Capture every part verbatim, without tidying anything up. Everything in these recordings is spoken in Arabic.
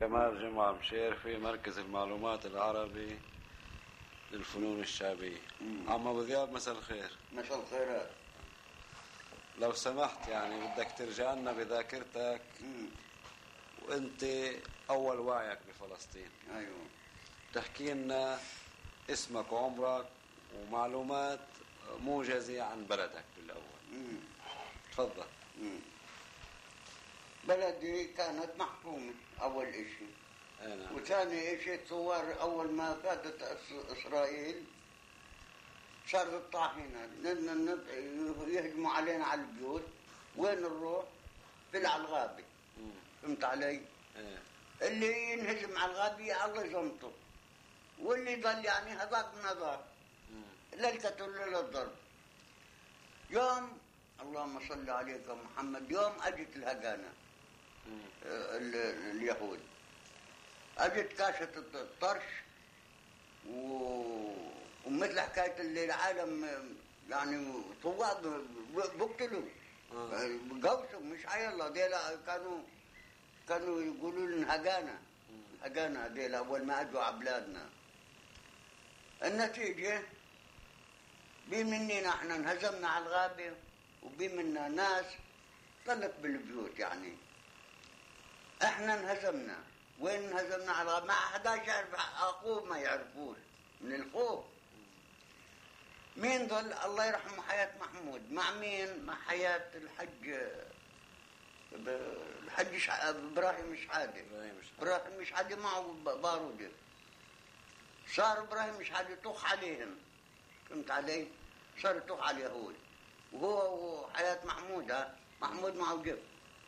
جمال جمعة مشير في مركز المعلومات العربي للفنون الشعبية. عم أبو ذياب، مساء الخير. مساء الخيرات. لو سمحت يعني بدك ترجع لنا بذاكرتك مم. وانت أول وعيك بفلسطين. أيوه. تحكي لنا اسمك وعمرك ومعلومات موجزة عن بلدك بالأول. مم. تفضل. مم. بلدي كانت محكومة أول إشي. أنا. وثاني إشي ثوار أول ما فاتت إسرائيل صار الطاحنة يهجموا علينا على البيوت. وين نروح؟ في على الغابة. فهمت علي؟ ايه. اللي ينهزم على الغابة الله يزمطه، واللي يضل يعني هذاك من هذاك للقتل للضرب. يوم اللهم صل عليك يا محمد، يوم اجت الهجانة اليهود، اجت كاشة الطرش و... ومثل حكاية اللي العالم يعني طواب بقتلوا قوسوا مش عيالله ديلا. كانوا كانوا يقولوا لنا هجانة هجانة ديلا أول ما أجوا على بلادنا. النتيجة بمننا احنا انهزمنا على الغابة، وبمنا ناس طلت بالبيوت. يعني احنا انهزمنا. وين انهزمنا؟ على الغابة. ما حدا يعرف أخوه، ما يعرفوش من الخوف. مين ظل؟ الله يرحمه حياة محمود. مع مين؟ مع حياة الحج الحج شع... ابراهيم شحاده. ابراهيم شحاده معه بارودة. صار ابراهيم شحاده يطخ عليهم. فهمت علي؟ صار يطخ على اليهود. وهو وحياة محمود ها محمود معه جف.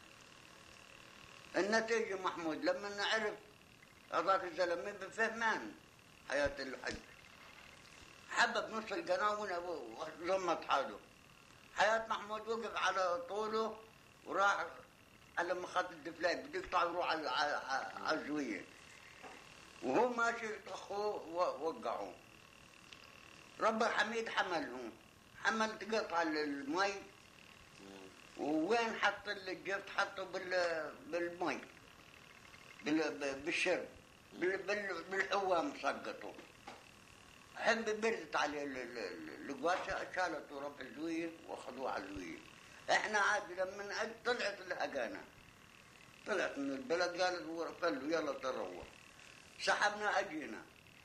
النتيجة محمود لما نعرف هذاك الزلمه بفهمان حياة الحج، حبب نص القناة وزمت حاله. حياة محمود وقف على طوله وراح على مخاط الدفلاي بده يقطع يروح على على الزوية، وهو ماشي طخوه ووقعوه. رب حميد حملهم، حمل تقطع المي. ووين حط الجفت؟ حطه بال بالمي بالشرب بالحوام سقطه. حب بردت عليه القواشة، شالته رب الزوية واخذوه على الزوية. احنا عاد لما طلعت الهجانة، طلعت من البلد قالت قال له يلا تروح. سحبنا اجينا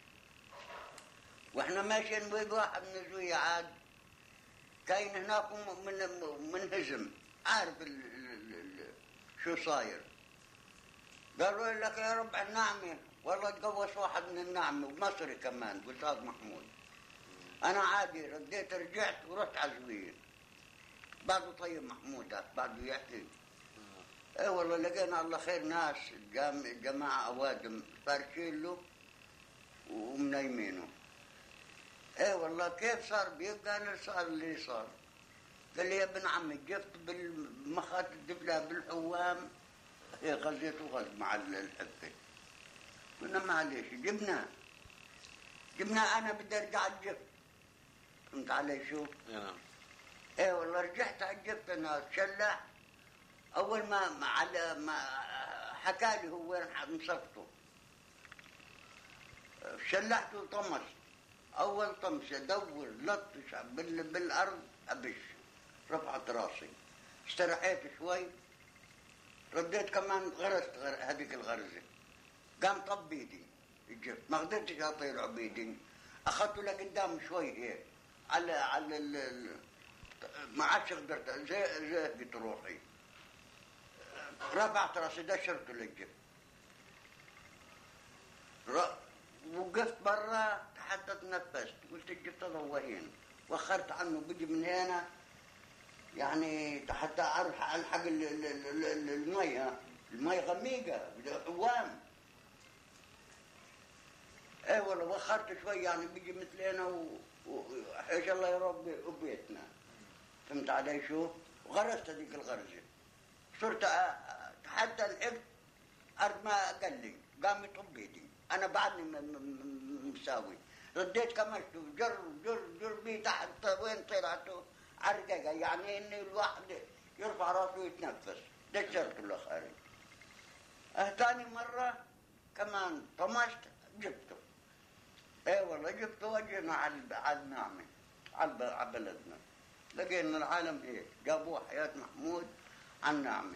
واحنا ماشيين بيد واحد من الزوية عاد كاين هناك من منهزم عارف ال ال ال شو صاير. قالوا لك يا ربع النعمة، والله تقوس واحد من النعمة ومصري كمان قلت هذا محمود. انا عادي رديت رجعت ورحت على الزوية. بعده طيب محمود بعده يحكي. اي والله لقينا الله خير ناس جماعة اوادم فارشين له ومنيمينه. اي والله كيف صار بيبقى انا صار اللي صار. قال لي يا ابن عمي جفت بالمخاط الدبلة بالحوام هي غزيت وغز مع الحفة. قلنا معليش جبنا جبنا انا بدي ارجع الجفت. فهمت علي شو؟ نعم. ايه والله رجعت على الجفت انا شلح. اول ما على ما حكى لي هو وين مسكته شلحته وطمس. اول طمسه دور لطش بالارض ابش. رفعت راسي استرحيت شوي، رديت كمان غرست هذيك الغرزه. قام طب بيدي الجفت، ما قدرتش اطير بيدي. اخذته لقدام شوي هيك على على ال ما عادش قدرت زي زهقت روحي. رفعت راسي دشرته للجفت. وقفت برا حتى تنفست. قلت الجفت هذا هو هين. وخرت عنه بيجي من هنا يعني حتى الحق المي. المي غميقه بدها حوام. اي والله وخرت شوي يعني بيجي مثلنا وحيش الله يا رب وبيتنا. فهمت علي شو؟ وغرست هذيك الغرزه. صرت حتى الحفظ أرض ما قال لي قام يطب بيدي. أنا بعدني مساوي. رديت كمشته جر جر جر بي تحت وين طلعته عرققة. يعني إن الواحد يرفع راسه ويتنفس. دشرت له خارج. ثاني مرة كمان طمشت جبته. اي والله جبته وجينا على على النعمة على بلدنا، لقينا العالم هيك، جابوه حياة محمود على النعمة.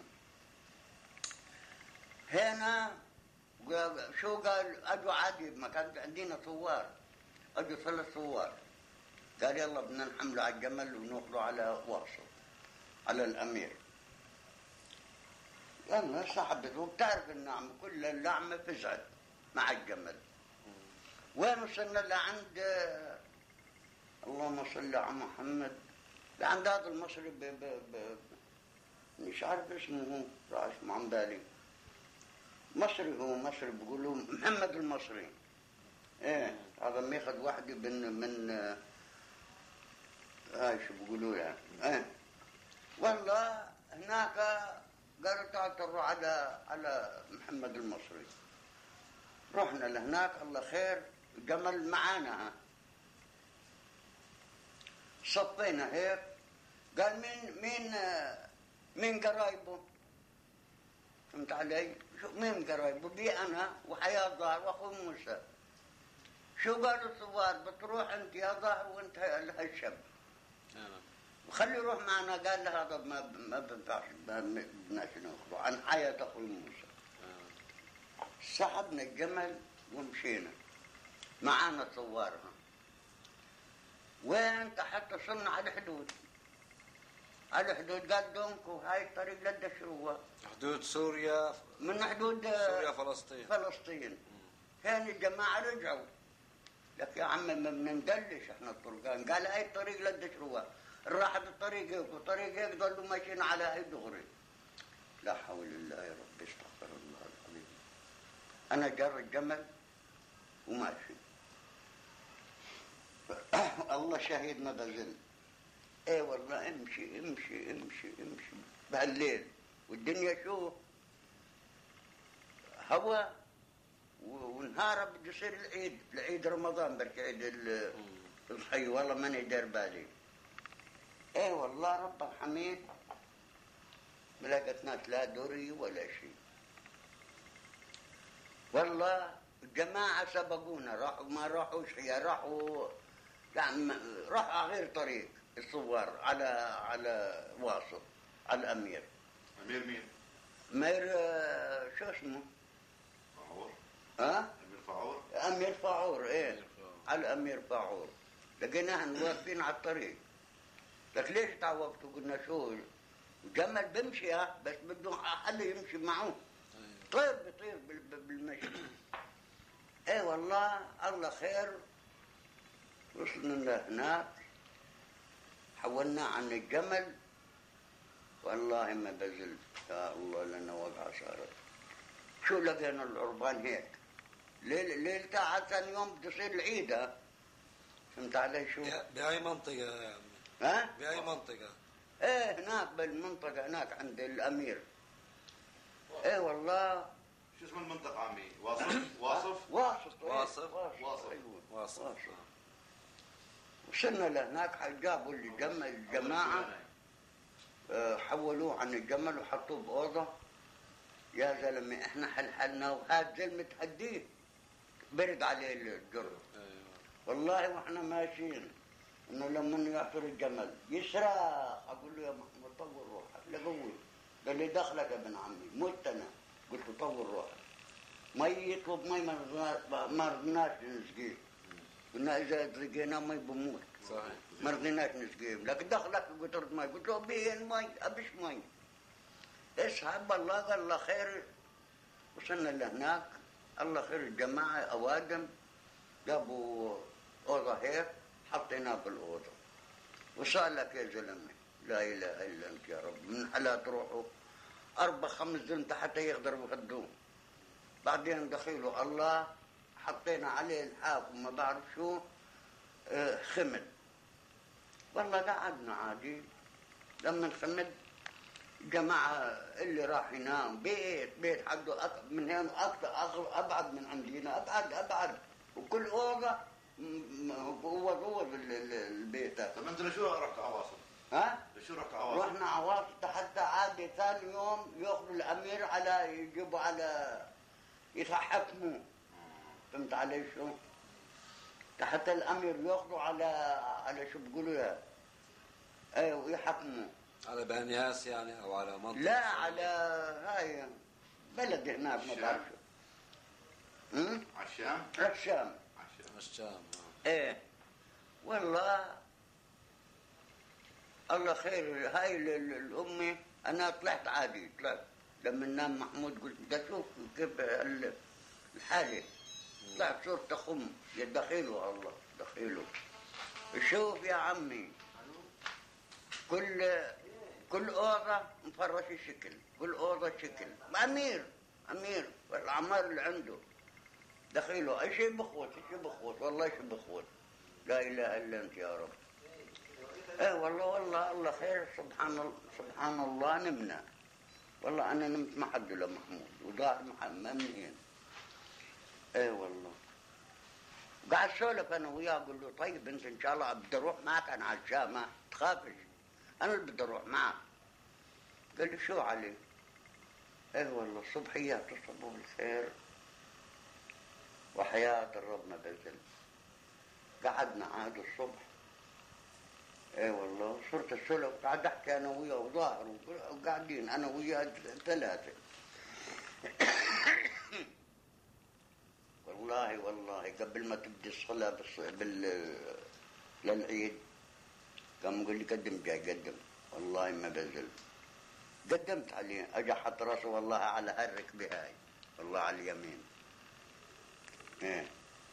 هنا شو قال؟ اجوا عادي، ما كان عندنا ثوار، اجوا ثلاث ثوار، قال يلا بدنا نحمله على الجمل وناخذه على واصل على الامير. يلا سحبته، وبتعرف النعمة كل اللعمة فزعت مع الجمل. وين وصلنا لعند اللهم صل على محمد، لعند هذا المصري ب... ب... ب... مش عارف اسمه، هو راح اسمه عن بالي، مصري، هو مصري بيقولوا محمد المصري. ايه هذا ماخذ واحدة من من هاي شو بيقولوا يعني. ايه والله هناك قالوا تعال تروح على على محمد المصري. رحنا لهناك، الله خير، جمل معانا، صفينا هيك. قال مين مين مين قرايبه؟ فهمت علي؟ شو مين قرايبه؟ بي انا وحياة ظاهر واخوي موسى. شو قالوا الثوار؟ بتروح انت يا ظاهر وانت هالشاب وخلي يروح معنا. قال له هذا ما ما بنفعش، ما بدناش ناخذه عن حياة اخوي موسى. سحبنا الجمل ومشينا معانا ثوارها. وين تحت وصلنا على الحدود، على الحدود. قال دونكو هاي الطريق للدشروة، حدود سوريا، من حدود سوريا فلسطين فلسطين. هان الجماعة رجعوا، لك يا عم ما بنندلش احنا الطرقان. قال هاي الطريق للدشروة، راحت الطريق هيك وطريق هيك، ضلوا ماشيين على هاي دغري. لا حول الله يا رب، استغفر الله العظيم. انا جر الجمل وماشي. الله شهيد ما بزل. ايه والله امشي امشي امشي امشي بهالليل، والدنيا شو هوا، ونهارا بده يصير العيد، العيد رمضان، بركي عيد الضحية، والله ماني داير بالي. ايه والله رب الحميد ما لقيتناش لا دوري ولا شيء. والله الجماعة سبقونا، راحوا ما راحوش، هي راحوا يعني راحوا على غير طريق الثوار، على على واصل على الامير. امير مين؟ امير شو اسمه؟ فاعور. ها؟ امير فاعور؟ امير فاعور. ايه على الامير فاعور. لقيناهم واقفين على الطريق. لك ليش تعوقتوا؟ قلنا شو الجمل بمشي، ها بس بده حد يمشي معه، طير بيطير بالمشي. ايه والله الله خير. وصلنا لهناك، حولنا عن الجمل، والله ما بزلت، يا الله لنا وقعة صارت. شو لقينا العربان هيك ليل ليل تاع ثاني يوم بده يصير العيد. ها فهمت علي شو؟ بأي منطقة يا عمي؟ ها؟ بأي منطقة؟ ايه هناك بالمنطقة هناك عند الأمير. ايه والله. شو اسم المنطقة عمي؟ واصف؟ واصف؟ واصف واصف واصف أيوة. واصف. وصلنا لهناك، جابوا الجمل الجماعة، حولوه عن الجمل وحطوه بأوضة. يا زلمة احنا حلحلنا، وهذا زلمة تهديه برد عليه الجرد. والله واحنا ماشيين انه لما يعثر الجمل يسرق، اقول له يا محمد طول روحك لقوي. قال لي دخلك يا ابن عمي، مت انا. قلت له طول روحك. مي يطلب مي ما رضناش نسقيه، قلنا اذا لقينا مي بموت. صحيح. ما رضيناش نسقيه، لكن دخلك قطرة مي. قلت له بين مي، ابش مي. اسحب الله. قال الله خير. وصلنا لهناك، الله خير الجماعة اوادم جابوا اوضه هيك، حطيناه بالاوضه. وصار لك يا زلمه لا اله الا انت يا رب، من حلا تروحوا اربع خمس زلمه حتى يقدروا يخدوه. بعدين دخيلوا الله، حطينا عليه الحاف وما بعرف شو، آه خمد. والله قعدنا عادي. لما خمد جماعة اللي راح ينام بيت بيت حقه من هنا اكثر ابعد من عندنا، ابعد ابعد، وكل اوضه هو هو البيت. طب انت لشو رحت عواصم؟ ها؟ لشو رحت عواصم؟ رحنا عواصم حتى عادي ثاني يوم ياخذوا الامير على يجيبوا على يتحكموا. فهمت علي شو؟ حتى الامير ياخذوا على على شو بيقولوا يا ايه ويحكموا على بنياس يعني او على منطقة؟ لا على هاي بلد هناك ما بعرف شو. امم على الشام؟ على الشام. على الشام. الشام. ايه والله الله خير. هاي ال- ال- الامي انا طلعت عادي، طلعت لما نام محمود قلت بدي اشوف كيف ال- الحاله. طلعت صرت اخم يا دخيله الله دخيله. شوف يا عمي كل كل اوضه مفرشه شكل، كل اوضه شكل. امير امير والاعمار اللي عنده دخيله اي شيء بخوت، اي شيء بخوت، والله شيء بخوت. لا اله الا انت يا رب. ايه والله والله الله خير. سبحان الله سبحان الله. نمنا والله انا نمت مع عبد الله محمود وضاع مأمنين. ايه والله قاعد اسولف انا وياه اقول له طيب انت ان شاء الله بدي اروح معك انا على الشام ما تخافش انا اللي بدي اروح معك. قال لي شو علي؟ ايه والله الصبحيات تصبوا بالخير وحياة الرب ما بزل. قعدنا عاد الصبح. ايه والله صرت السلف قاعد احكي انا وياه وظاهر وقاعدين انا وياه ثلاثه. والله والله قبل ما تبدي الصلاه بال... بال... للعيد قام يقول لي قدم جاي قدم. والله ما بزل قدمت عليه. اجى حط راسه والله على هالركبه هاي والله على اليمين. ايه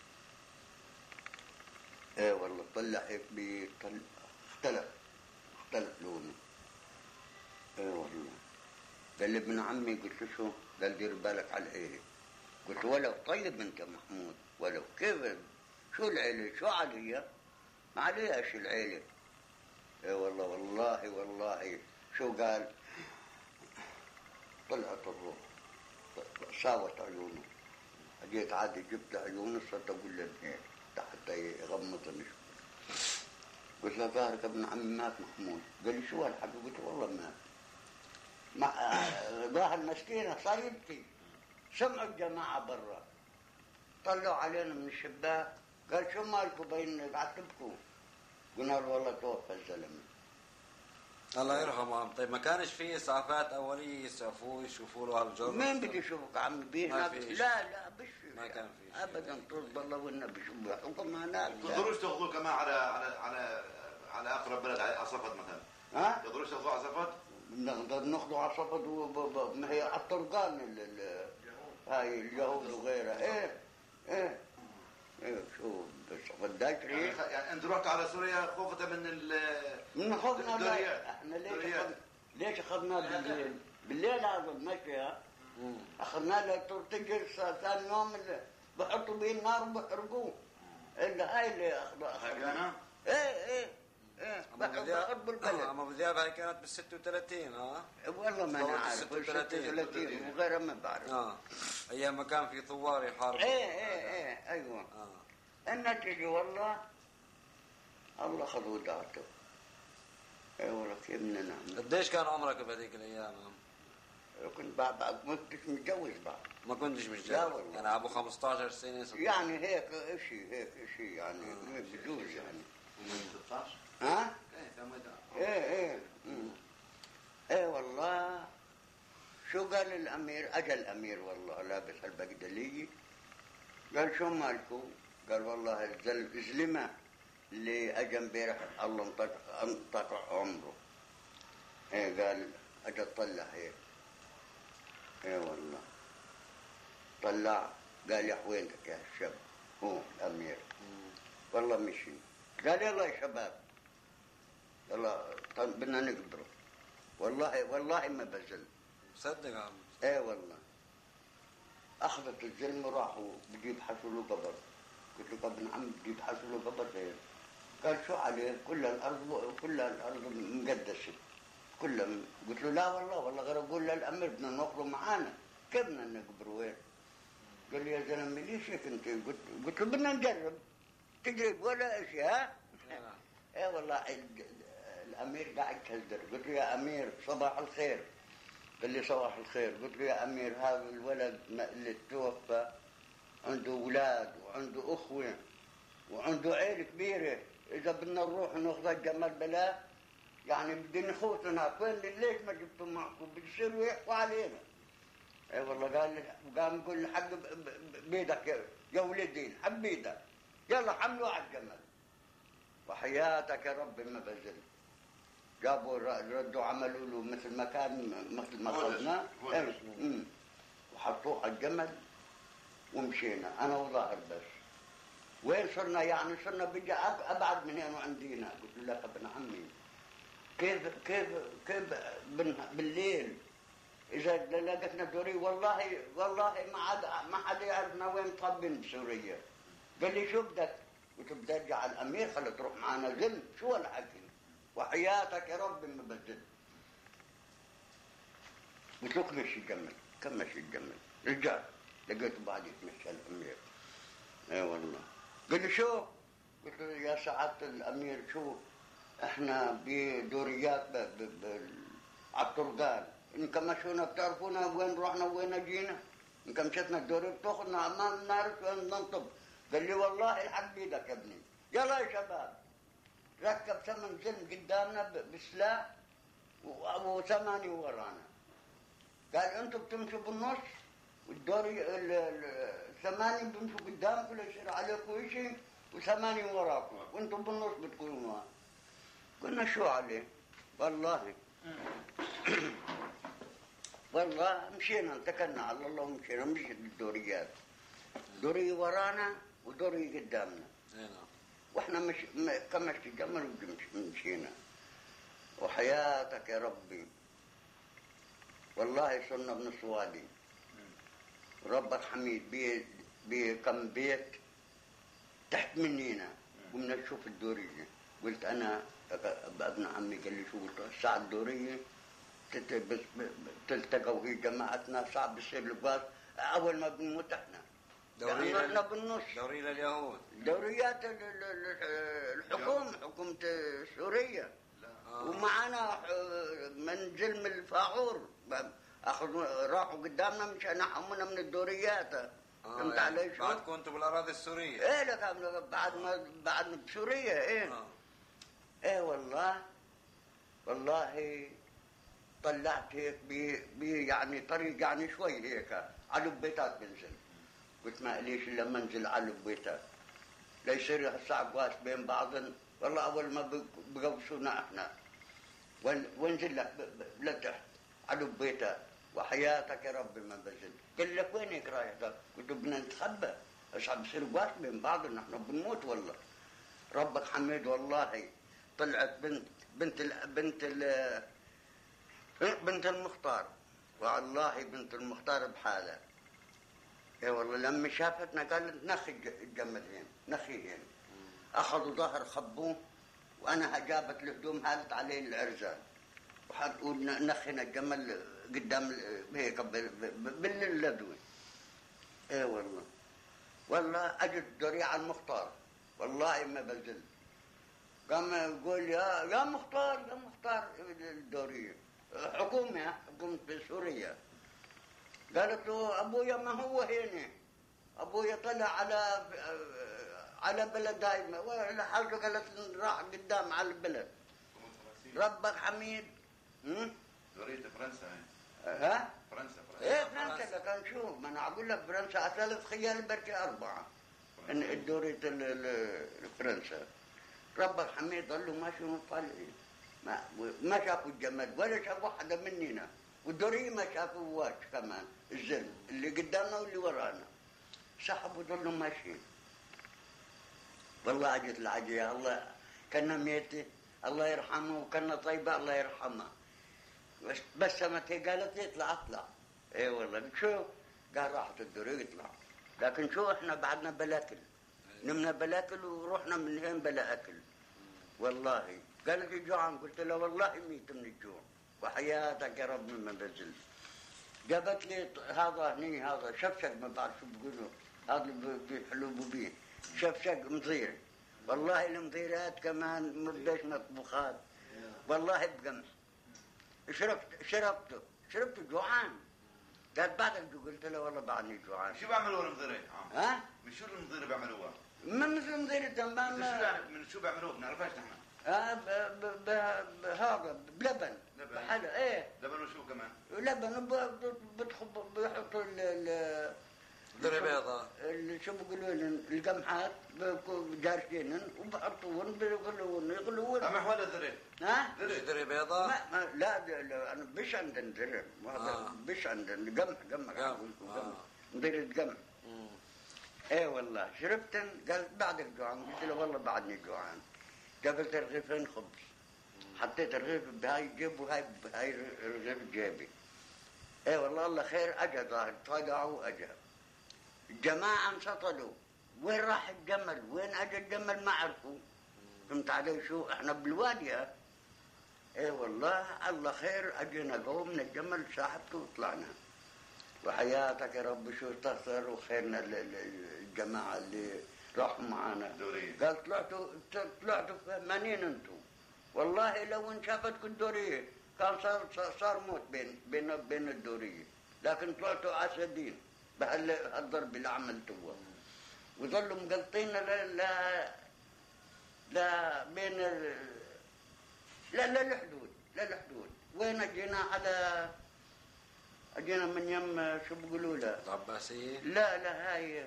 ايه والله طلع هيك بيطلع اختلف اختلف لونه. ايه والله قال لي ابن عمي. قلت له شو؟ قال دير بالك على ايه؟ قلت ولو طيب انت محمود ولو كيف شو العيله شو عليا؟ ما عليهاش العيله. ايه والله والله والله شو قال؟ طلعت الروح ساوت عيونه. اجيت عادي جبت عيونه صرت اقول له هيك حتى يغمضني. قلت له ظاهرك ابن عمي مات محمود. قال لي شو هالحكي؟ قلت له والله مات. ظاهر مسكينه صار يبكي. سمعوا الجماعه برا طلعوا علينا من الشباك. قال شو مالكم بين قاعد تبكوا؟ قلنا له والله توفى الزلمه. الله يرحمه عم. طيب ما كانش في اسعافات اوليه يسعفوه يشوفوا له هالجرح؟ مين بدي يشوفك عمي بيه هناك؟ لا لا بش ما كان في شيء ابدا. طول الله والنبي شو بيحكم هناك. تقدروش تاخذوه كمان على على على على اقرب بلد على صفد مثلا؟ ها؟ تقدروش تاخذوه على صفد؟ نقدر ناخذه على صفد وب... ما هي على الطرقان ال... ال... هاي اليهود وغيرها. ايه ايه ايه شو بس بدك يعني, خ... يعني انت رحت على سوريا خوفة من ال من خوفنا. الدوريات. لا احنا ليش الدوريات. أخذ... ليش اخذناه بالليل؟ بالليل هذا المشي اخذناه له تنجر ثاني يوم اللي بحطوا به النار وبحرقوه. الا هاي اللي اخذها اخذنا؟ ايه ايه ايه بحرق بالبلد. عم ابو ذياب هاي كانت بال ستة وثلاثين. ها والله ما انا عارف. ستة وثلاثين وغيرها ما بعرف. اه ايام ما كان في ثوار يحاربوا. ايه ايه ايه ايوه. اه النتيجه والله الله خذوا ذاته. ايه والله كيف بدنا نعمل؟ قديش كان عمرك بهذيك الايام؟ كنت بعد بعد ما كنتش متجوز بعد. ما كنتش متجوز؟ لا والله. يعني ابو خمسطعش سنه ستة. يعني هيك شيء هيك شيء يعني آه. بجوز يعني. ستة عشر؟ ها؟ ايه ايه ايه مم. ايه والله شو قال الامير؟ اجى الامير والله لابس البقدليه. قال شو مالكو؟ قال والله الزلمه اللي اجى امبارح الله انطق انطق عمره. ايه قال اجى طلع هيك. ايه والله طلع قال يا وينك يا شاب؟ هو الامير. والله مشي. قال يلا يا شباب يلا بدنا نقبره. والله والله ما بزل. صدق عم. ايه والله اخذت الزلمه راحوا بده يبحثوا له قبر. قلت له ابن عم بده يبحثوا له قبر غير. قال شو عليه؟ كل الارض كل الارض مقدسه كلها. قلت له لا والله والله غير اقول للامير بدنا ناخذه معانا. كيف بدنا نقبره وين؟ قال لي يا زلمه ليش هيك انت؟ قلت قلت له بدنا نجرب تجرب ولا شيء. ها؟ ايه والله الامير قاعد يتهزر. قلت له يا امير صباح الخير. قال لي صباح الخير. قلت له يا أمير هذا الولد اللي توفى عنده أولاد وعنده أخوة وعنده عيلة كبيرة، إذا بدنا نروح ناخذ الجمل بلا يعني بدي نخوت هناك، وين ليش ما جبتوا معكم؟ بيصيروا يحكوا علينا. اي والله قال لي، قام يقول لي حق بيدك يا, يا ولدين، حق بيدك يلا حملوا على الجمل. وحياتك يا رب ما بزل. جابوا ردوا عملوا له مثل ما كان مثل ما قلنا وحطوه على الجمل ومشينا انا وظاهر بس. وين صرنا يعني صرنا بيجي ابعد من هنا وعندينا. قلت له لك ابن عمي كيف كيف كيف بالليل اذا لقيتنا دوري والله والله ما عاد ما حدا يعرفنا وين طبين بسوريا. قال لي شو بدك؟ قلت له بدي ارجع على الامير خلي تروح معنا زل. شو هالحكي؟ وحياتك يا رب ما بزل. قلت له كمش الجمل كمش الجمل. رجع لقيته بعد يتمشى الامير. اي والله. قال لي شو؟ قلت له يا سعاده الامير شو احنا بدوريات على الطرقان ان كمشونا بتعرفونا وين رحنا وين جينا؟ ان كمشتنا الدوري بتاخذنا ما بنعرف وين ننطب. قال لي والله الحق بيدك يا ابني. يلا يا شباب. ركب ثمن زلم قدامنا بسلاح وثمانية ورانا. قال انتم بتمشوا بالنص والدوري الثمانية بيمشوا قدامكم لا يصير عليكم شيء وثمانية وراكم وانتم بالنص بتكونوا. قلنا شو عليه؟ والله والله مشينا اتكلنا على الله ومشينا. مشيت الدوريات دوري ورانا ودوري قدامنا واحنا مش كمشت الجمل ومشينا. وحياتك يا ربي والله صرنا بنصوالي. ربك حميد بي بكم بيت تحت منينا ومنا نشوف الدورية. قلت انا ابن عمي قال لي شو الساعة الدورية تلتقوا هي جماعتنا صعب يصير لباس اول ما بنموت احنا دورينا بالنص. دورينا اليهود دوريات الحكومة حكومة سوريا ومعنا من زلم الفاعور اخذوا راحوا قدامنا مشان يحمونا من الدوريات. فهمت علي شو؟ بعد كنتوا بالاراضي السوريه؟ ايه لك بعد ما بعد بسوريا ايه آه. ايه والله والله طلعت هيك بي يعني طريق يعني شوي هيك على بيتات بنزل. قلت ما ليش الا منزل على بيتات لا يصير هالصعقواس بين بعضن. والله اول ما بقوسونا احنا وانزل لك لتحت على بيتات. وحياتك يا رب ما بزل. قال لك وينك رايح؟ قلت له بدنا نتخبى اصعب يصير قواس بين بعضنا احنا بنموت والله. ربك حميد والله طلعت بنت بنت ال بنت ال بنت المختار. والله بنت المختار بحالها. اي والله لما شافتنا قالت نخي الجملين نخيهن. اخذوا ظهر خبوه وانا جابت الهدوم هالت عليه العرزان وحطوا نخينا الجمل قدام هيك باللدوي. اي والله والله اجت ذريعه المختار والله ما بزل. قام يقول يا يا مختار يا مختار الدوريه حكومه حكومه سوريا. قالت له ابويا ما هو هنا. ابويا طلع على على بلد هاي ولا حاجه. قالت راح قدام على البلد. ربك حميد. دورية فرنسا ها؟ فرنسا فرنسا ايه فرنسا. لكن شوف ما انا اقول لك فرنسا ثلاث خيال بركي اربعه ان الدورية فرنسا. ربك حميد ضلوا ماشي مطلعين ما ما شافوا الجمل ولا شافوا حدا مننا. والدورية ما شافوهاش كمان الزلم اللي قدامنا واللي ورانا. سحبوا ضلوا ماشيين. والله اجت العجيه الله كنا ميته الله يرحمه وكنا طيبه الله يرحمها. بس بسمت هي قالت لي اطلع اطلع. اي والله شو قال راحت الدورية يطلع. لكن شو احنا بعدنا بلا اكل. نمنا بلا اكل ورحنا من هين بلا اكل. والله قالت لي جوعان. قلت له والله ميت من الجوع. وحياتك يا رب ما بزل. جابت لي هذا هني هذا شفشق ما بعرف شو بيقولوا هذا اللي بيحلبوا بيه شفشق مضير. والله المضيرات كمان مبداش مطبوخات والله بقمح. شربت شربته شربت جوعان. قال بعدك جو؟ قلت له والله بعدني جوعان. شو بيعملوا المضيرة؟ ها؟ من شو المضيرة بيعملوها؟ من مثل مضيرة تمام. شو يعني من شو بيعملوها؟ بنعرفهاش نحن. اه بهذا بلبن. لبن. بحلا ايه. لبن وشو كمان؟ لبن بتخب بيحطوا ال ذرة بيضاء اللي شو بيقولوا لهم القمحات جارشين وبحطوهم بيغلون يغلون. قمح ولا ذرة؟ ها؟ ذرة بيضاء؟ ما ما لا, لا انا بش عندنا ذرة. آه. بش عندنا قمح قمح قمح. قمح مديرة قمح. ايه والله شربتن. قال بعدك جوعان؟ قلت له والله بعدني جوعان. جابت رغيفين خبز. حطيت الرغيف بهاي جيب وهاي بهاي الرغيف جيبي. ايه والله الله خير. اجا ظاهر طلعوا اجا الجماعة انسطلوا. وين راح الجمل؟ وين اجى الجمل؟ ما عرفوا. فهمت علي شو؟ احنا بالوادي. ايه والله الله خير. اجينا قوم من الجمل سحبته وطلعنا. وحياتك يا رب شو استغفر وخيرنا الجماعة اللي راحوا معانا. دورية. قال طلعتوا طلعتوا فهمانين انتم. والله لو انشافتكم الدورية كان صار صار موت بين بين بين الدورية. لكن طلعتوا اسدين بهالضرب اللي عملتوه. وظلوا مقلطين لا لا لا بين ال... لا لا الحدود لا الحدود. وين اجينا على اجينا من يم شو بيقولوا له؟ العباسية؟ لا لا هاي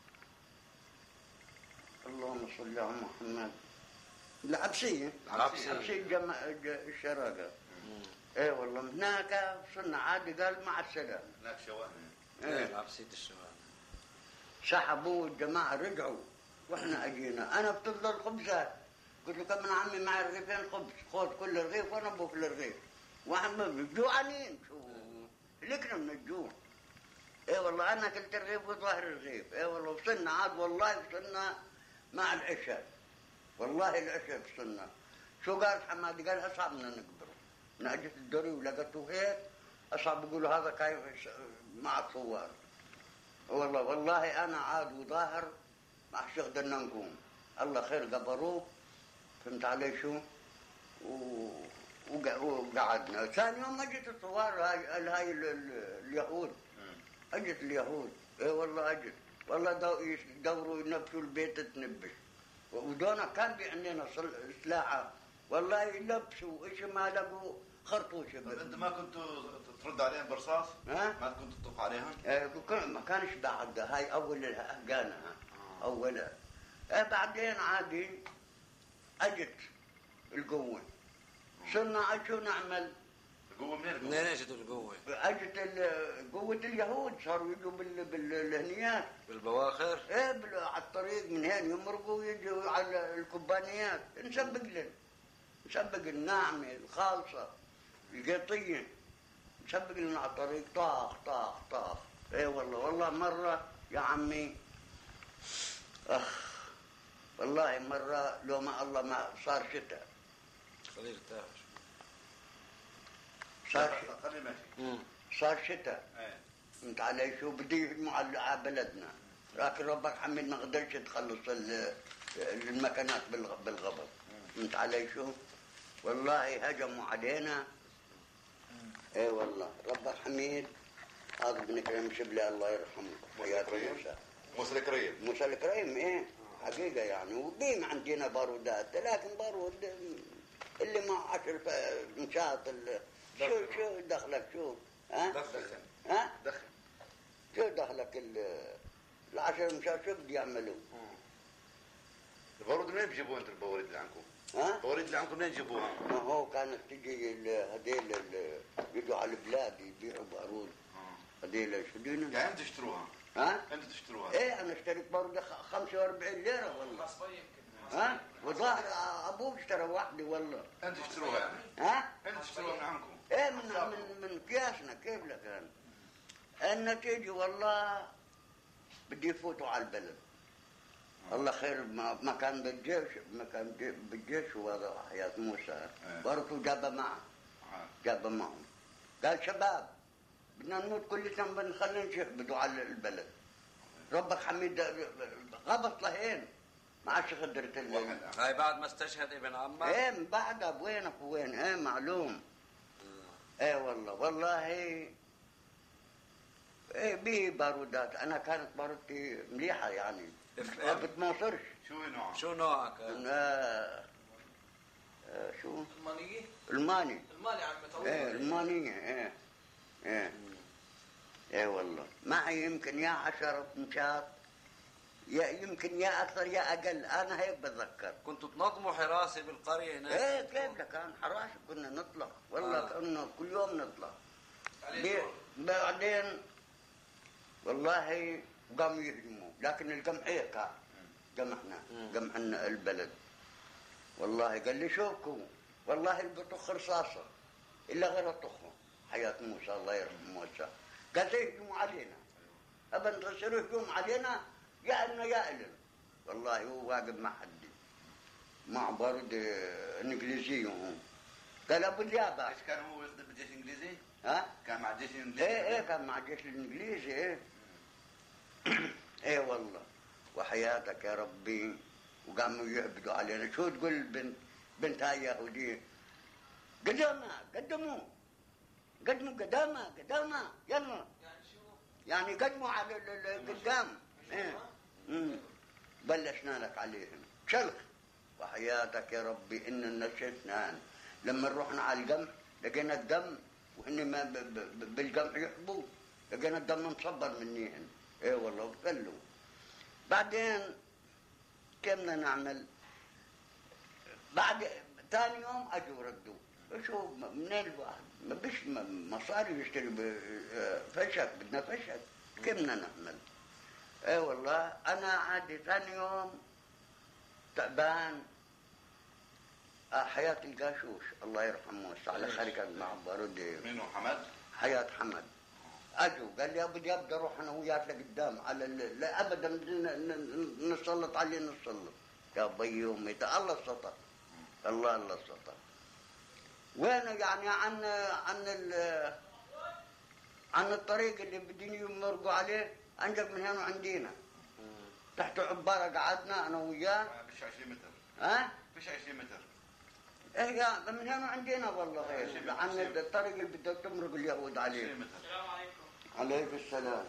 اللهم صل على محمد. العبسية. العبسية. العبسية جمع الشراقة. ايه والله من هناك وصلنا عادي. قال مع السلامة. هناك شواهن. ايه العبسية الشوارع. سحبوا الجماعة رجعوا واحنا اجينا. انا بتفضل خبزات. قلت له كم من عمي معي رغيفين خبز. خذ كل رغيف وانا بوكل الرغيف. واحنا جوعانين شو لكنا من الجوع. ايه والله انا كلت رغيف وظاهر الرغيف. ايه والله وصلنا عاد والله وصلنا مع العشاء. والله العشاء وصلنا. شو قال حمادي؟ قال اصعب من نقبره. من اجت الدوري ولقيته هيك اصعب. يقولوا هذا كاين مع الثوار. والله والله انا عاد وظاهر ما عادش قدرنا نقوم. الله خير قبروه. فهمت علي شو؟ و... وقعدنا. ثاني يوم اجت الثوار هاي هاي اليهود. اجت اليهود. ايه والله اجت. والله دوروا ينبشوا البيت تنبش. ودونا كان عندنا سلاحه. والله يلبسوا ايش ما لقوا خرطوش. انت ما كنتوا ترد عليهم برصاص؟ ها؟ ما كنت تطوف عليهم؟ ايه ما كانش بعد. هاي اول الهجانه اولها. ايه بعدين عادي اجت القوه. صرنا شو نعمل؟ القوه منين القوه؟ منين اجت القوة؟ اجت قوه اليهود. صاروا يجوا بالهنيات بالبواخر؟ ايه على الطريق من هين يمرقوا يجوا على الكوبانيات. نسبق لهم. نسبق الناعمه الخالصه القيطيه. نسبق لنا على الطريق طاخ طاخ طاخ. ايه والله والله مره يا عمي اخ والله مره لو ما الله ما صار شتاء. خليه يرتاح. صار خليه ماشي. صار شتاء. ايه فهمت علي شو؟ بده يهجموا على بلدنا. لكن ربك حميد ما قدرش تخلص المكانات بالغبر. فهمت علي شو؟ والله هجموا علينا. ايه والله ربك حميد. هذا ابن كريم شبلي الله يرحمه. موسى كريم؟ موسى الكريم. موسى الكريم ايه حقيقة يعني. وبيم عندنا بارودات. لكن بارود اللي ما عشر مشاط شو شو دخلك شو؟ ها؟ دخل. ها؟ دخل. شو دخلك العشر مشاط شو بده يعملوا؟ البارود منين بيجيبوها انتم البواريد اللي عندكم؟ ها؟ البواريد اللي عندكم منين بيجيبوها؟ ما هو كانت تجي هذيل يجوا على البلاد يبيعوا بارود. هذيل شو دينا؟ يعني امتى تشتروها؟ ها؟ امتى تشتروها؟ ايه انا اشتريت بارود خمسة وأربعين ليرة والله. ها؟ وظاهر ابوك اشترى وحدي والله. امتى تشتروها يعني؟ ها؟ امتى تشتروها من عندكم؟ ايه من من من قياسنا. كيف لك انا؟ النتيجة والله بدي يفوتوا على البلد. الله خير ما, ما كان بالجيش. ما كان بالجيش وهذا حياة موسى. برضو جاب معه. جاب معهم. قال شباب بدنا نموت كل سنة بنخلي نشهبدوا على البلد. ربك حميد غبط لهين ما عادش قدرت الليل. هاي بعد ما استشهد ابن عمك؟ ايه من بعدها بوينك وين؟ ايه معلوم. ايه والله والله ايه بيه بارودات. انا كانت بارودتي مليحه يعني ما بتموصرش. شو نوعها؟ شو نوعك؟ آه آه شو؟ المانية؟ الماني. الماني عم طويل. ايه المانية ايه ايه ايه والله معي يمكن يا عشرة مشات يا يمكن يا اكثر يا اقل. انا هيك بتذكر. كنتوا تنظموا حراسه بالقريه هناك؟ ايه كيف ده كان حراسه كنا نطلع والله آه. كنا كل يوم نطلع. عليه بي- شغل. بعدين والله قاموا يهجموا لكن القمح ايه كان قمحنا قمحنا البلد. والله قال لي شوفكم والله البطخ رصاصه الا غير الطخه حياه موسى الله يرحم موسى. قال يهجموا علينا ابدا تصيروا يهجموا علينا يا إلنا يا إلنا. والله هو واقف مع حد مع برد انجليزي هون. قال ابو اليابا ايش كان هو يخدم بالجيش الانجليزي؟ ها؟ كان مع الجيش الانجليزي؟ ايه ايه كان مع الجيش الانجليزي ايه ايه والله وحياتك يا ربي. وقاموا يعبدوا علينا. شو تقول البنت بنت هاي يهوديه قدامها قدموا قدموا قدامها قدامها يلا يعني شو؟ يعني قدموا على ال- ال- القدام ايه مم. بلشنا لك عليهم شلخ. وحياتك يا ربي ان نشفنا لما رحنا على القمح لقينا الدم وهن ما ب- ب- بالقمح يحبوا لقينا الدم مصبر منيهن. ايه والله وقلوا. بعدين كنا نعمل بعد ثاني يوم اجوا ردوا. شو منين الواحد ما بيش م- مصاري يشتري ب- فشك بدنا فشك كيف بدنا نعمل. ايه والله انا عادي ثاني يوم تعبان. آه حياة القاشوش الله يرحمه على خارج مع بارودي منو حمد؟ حياة حمد. اجوا قال لي ابو دياب بدي اروح انا وياك لقدام على ال- لا ابدا ن- ن- نسلط عليه نسلط. يا بي امي الله السطر الله الله السطر. وين يعني عن عن ال- عن الطريق اللي بدين يمرقوا عليه انجب من هنا عندنا تحت عباره قعدنا انا وياه. فيش عشرين متر. ها؟ فيش عشرين متر. ايه يا من هنا عندنا والله غير عن الطريق اللي بدك تمرق اليهود عليه. عشرين متر. السلام عليكم. عليك السلام.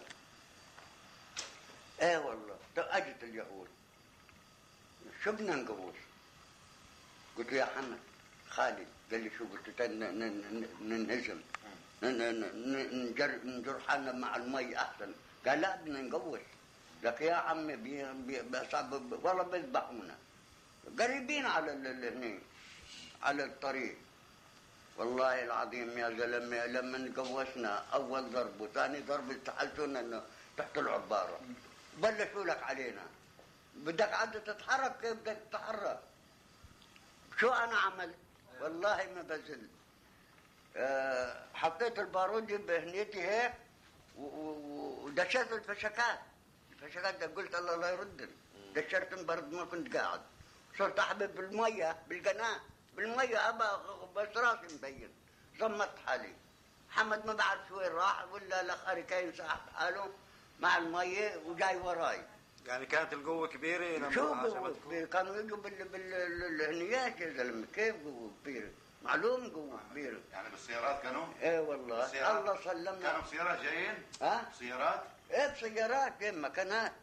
ايه والله طب اجت اليهود شو بدنا نقول؟ قلت له يا حمد خالد قال لي شو قلت له ن- ن- ن- ننهزم ن- ن- ن- نجر نجر حالنا مع المي احسن. قال لا بدنا نقوس لك يا عمي بي بي بصعب والله بيذبحونا قريبين على ال- ال- هني على الطريق. والله العظيم يا زلمه لما قوسنا اول ضرب وثاني ضرب استحلتونا انه تحت العباره بلشوا لك علينا. بدك عاد تتحرك كيف بدك تتحرك؟ شو انا عملت؟ والله ما بزل. أه حطيت البارودي بهنيتي هيك و- و- ودشرت الفشكات. الفشكات قلت الله لا يردن. دشرتهم برد ما كنت قاعد. صرت احبب بالميه بالقناه بالميه ابى بس راسي مبين. ضمت حالي. محمد ما بعرف وين راح ولا الاخ كاين ساحب حاله مع الميه وجاي وراي. يعني كانت القوه كبيره لما شو قوة عجبتكم؟ كبيرة؟ كانوا يجوا بال بالهنيات يا زلمه كيف قوة كبيرة؟ معلوم قوة كبيرة. يعني بالسيارات كانوا؟ ايه والله بالسيارات؟ الله سلمنا. كانوا بسيارات جايين؟ ها؟ سيارات؟ ايه بسيارات ايه مكانات.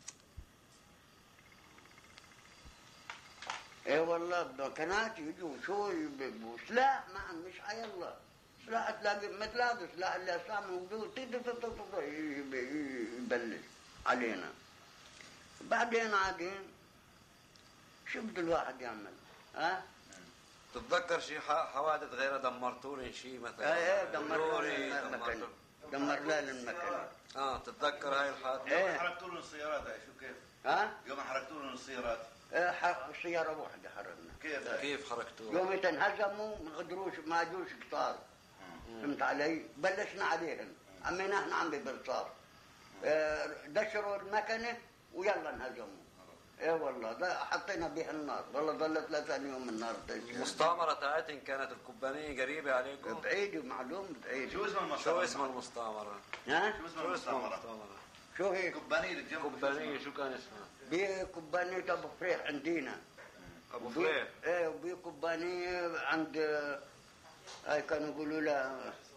ايه والله بمكانات يجوا شو يب- وسلاح ما مش حي الله. سلاح تلاقي ما تلاقي سلاح اللي صار موجود تي- تي- تي- تي- تي- يب- يبلش علينا. بعدين عادين شو بده الواحد يعمل؟ ها؟ تتذكر شيء ح- حوادث غير دمرتوا شيء مثلا؟ ايه ايه دمر لوري، لنا المكان دمرتوا- دمر لنا المكان. اه تتذكر هاي الحادثه؟ إيه. يوم حرقتوا لهم السيارات هاي شو كيف؟ ها؟ يوم حرقتوا لهم السيارات إيه ح- سيارة واحدة حرقنا. كيف هاي؟ كيف حركتوها؟ يوم انهزموا ما قدروش ما اجوش قطار. فهمت علي؟ بلشنا عليهم عمينا احنا عم بالرصاص. اه دشروا المكنه ويلا انهزموا. ايه والله ده حطينا بها النار والله ظلت ثلاثة يوم النار تشتغل. المستعمره تاعتهم كانت الكبانيه قريبه عليكم؟ بعيد ومعلوم بعيد. شو اسم المستعمرة؟ شو اسم المستعمره؟ ها؟ شو اسم شو اسم المستعمرة؟ المستعمره؟ شو هي؟ كوبانية اللي جنب كبانيه شو كان اسمها؟ بكوبانية ابو فريح عندنا. ابو فريح. ايه وبكوبانية عند هاي كانوا يقولوا لها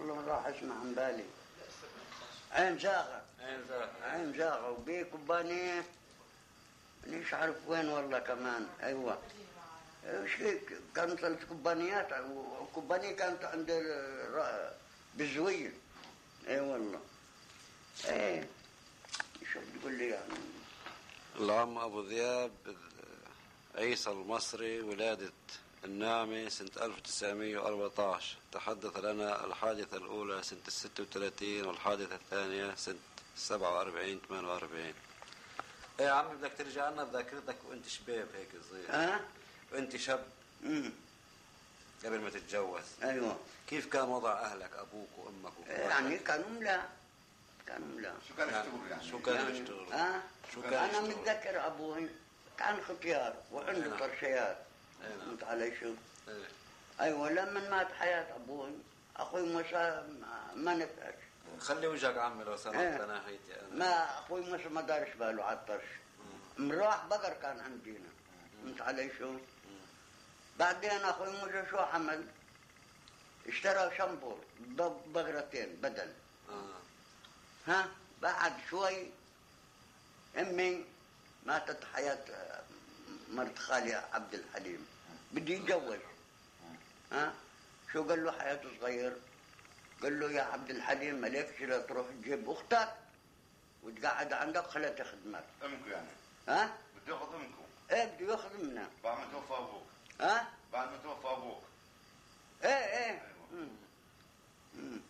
والله راح اسمع عن بالي. عين زاغة. عين زاغة. عين زاغة وبيك وبانيه مانيش عارف وين والله كمان. ايوه ايش كانت ثلاث كوبانيات وكوبانيه كانت عند بالزويل. اي والله. ايه شو بتقول لي يعني. العم ابو ذياب عيسى المصري، ولادة النعمة سنة ألف وتسعمئة وأربعة عشر. تحدث لنا الحادثة الأولى سنة ستة وثلاثين والحادثة الثانية سنة سبعة وأربعين ثمانية وأربعين. ايه يا عمي بدك ترجع لنا بذاكرتك وانت شباب هيك صغير. ها؟ أه؟ وانت شاب. امم قبل ما تتجوز. ايوه. كيف كان وضع اهلك ابوك وامك وكل يعني كانوا ملا كانوا ملا شو كان يشتغلوا يعني؟ شو كانوا يعني يشتغلوا؟ ها؟ شو كان انا يشتغلوا؟ متذكر ابوي كان ختيار وعنده نعم. طرشيات. نعم. فهمت علي شو؟ ايه. ايوه لما مات حياة ابوي اخوي موسى ما نفعش. خلي وجهك عمي لو سمحت إيه. لنا هيتي انا. ما اخوي موسى ما دارش باله على الطرش. مراح بقر كان عندنا. فهمت علي شو؟ بعدين اخوي موسى شو عمل؟ اشترى شامبور بقرتين بدل. آه. ها بعد شوي امي ماتت حياة مرت خالي عبد الحليم بدي يتجوز. ها شو قال له حياته صغير؟ قال له يا عبد الحليم مالكش لا تروح تجيب اختك وتقعد عندك خليها تخدمك. امكم يعني؟ ها؟ بده ياخذ امكم؟ ايه بده ياخذ منا. بعد ما توفى ابوك؟ ها؟ بعد ما توفى ابوك؟ ايه ايه. أيوة. مم.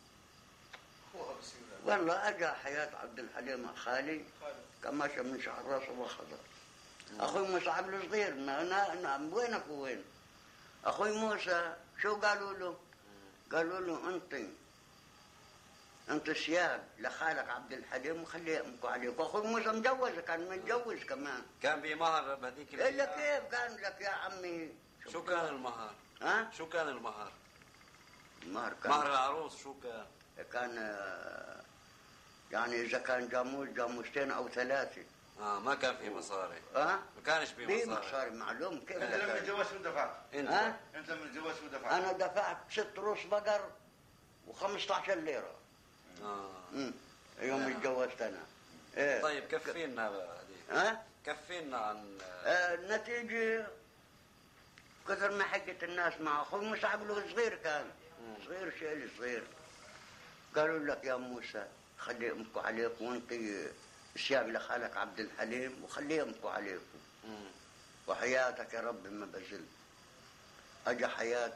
والله اجى حياة عبد الحليم خالي كماشى من شعر راسه واخذه. اخوي موسى عبد صغير ما أنا, انا وينك وين؟ اخوي موسى شو قالوا له؟ قالوا له انت انت سياب لخالك عبد الحليم وخليه يأمكوا عليك. واخوي موسى مجوز كان متجوز كمان. كان بمهر بهذيك الا كيف كان لك يا عمي؟ شو كان المهر؟ ها؟ شو كان المهر؟ المهر كان مهر العروس شو كان؟ كان يعني اذا كان جاموس جاموستين او ثلاثه. اه ما كان في مصاري. ها؟ ما كانش في في مصاري. مصاري معلوم كيف. انت لما تجوزت شو دفعت؟ انت ها؟ انت لما تجوزت شو دفعت؟ انا دفعت ست روس بقر وخمسة عشر ليره. اه امم يوم نعم. اتجوزت انا. ايه. طيب كفينا هذه. ها؟ كفينا عن آه النتيجه كثر ما حكت الناس مع اخوي موسى عبله صغير كان. صغير شيء صغير. قالوا لك يا موسى خلي يمكوا عليك وانت سياب لخالك عبد الحليم وخليه يمكوا عليكم. مم. وحياتك يا رب ما بزل. اجى حياة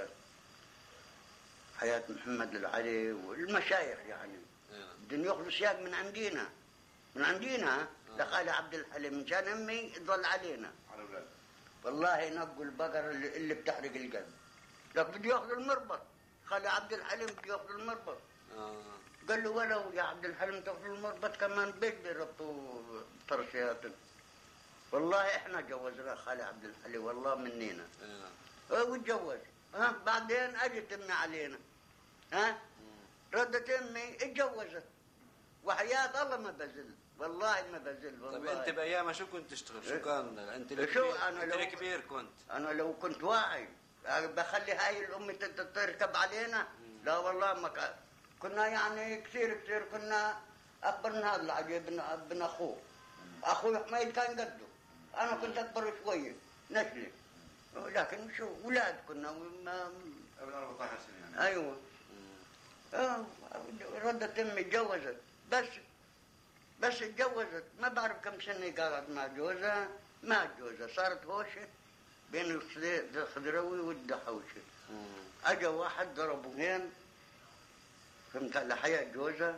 حياة محمد العلي والمشايخ يعني. آه. بدهم ياخذوا سياق من عندنا من عندنا لخالي عبد الحليم مشان امي تظل علينا. على اولاد. والله نقوا البقر اللي, اللي بتحرق القلب. لك بده ياخذ المربط. خالي عبد الحليم بده ياخذ المربط. آه. قال له ولو يا عبد الحليم تاخذ المربط كمان بيت بيربطوا طرشيات. والله احنا جوزنا خالي عبد الحليم والله منينا. آه. واتجوز. ها بعدين اجت امي علينا. ها ردت امي اتجوزت. وحياة الله ما بزل والله ما بزل والله. طيب انت بايامها شو كنت تشتغل؟ شو إيه؟ كان انت شو الكبير؟ أنا انت لو- الكبير كنت. انا لو كنت واعي بخلي هاي الام تت- تركب علينا. لا والله ما كان. كنا يعني كثير كثير كنا اكبر من هذا العجيب ابن ابن اخوه. اخوي حميد كان قده. انا كنت اكبر شويه نسلي. لكن شو اولاد كنا ما ابن أربعة عشر سنه يعني. ايوه. آه، ردت امي اتجوزت بس بس اتجوزت ما بعرف كم سنه قعدت مع جوزها ما جوزها صارت هوشه بين الخضي- الخضروي والدحوشه. اجى واحد ضربه هين فهمت على حياة جوزها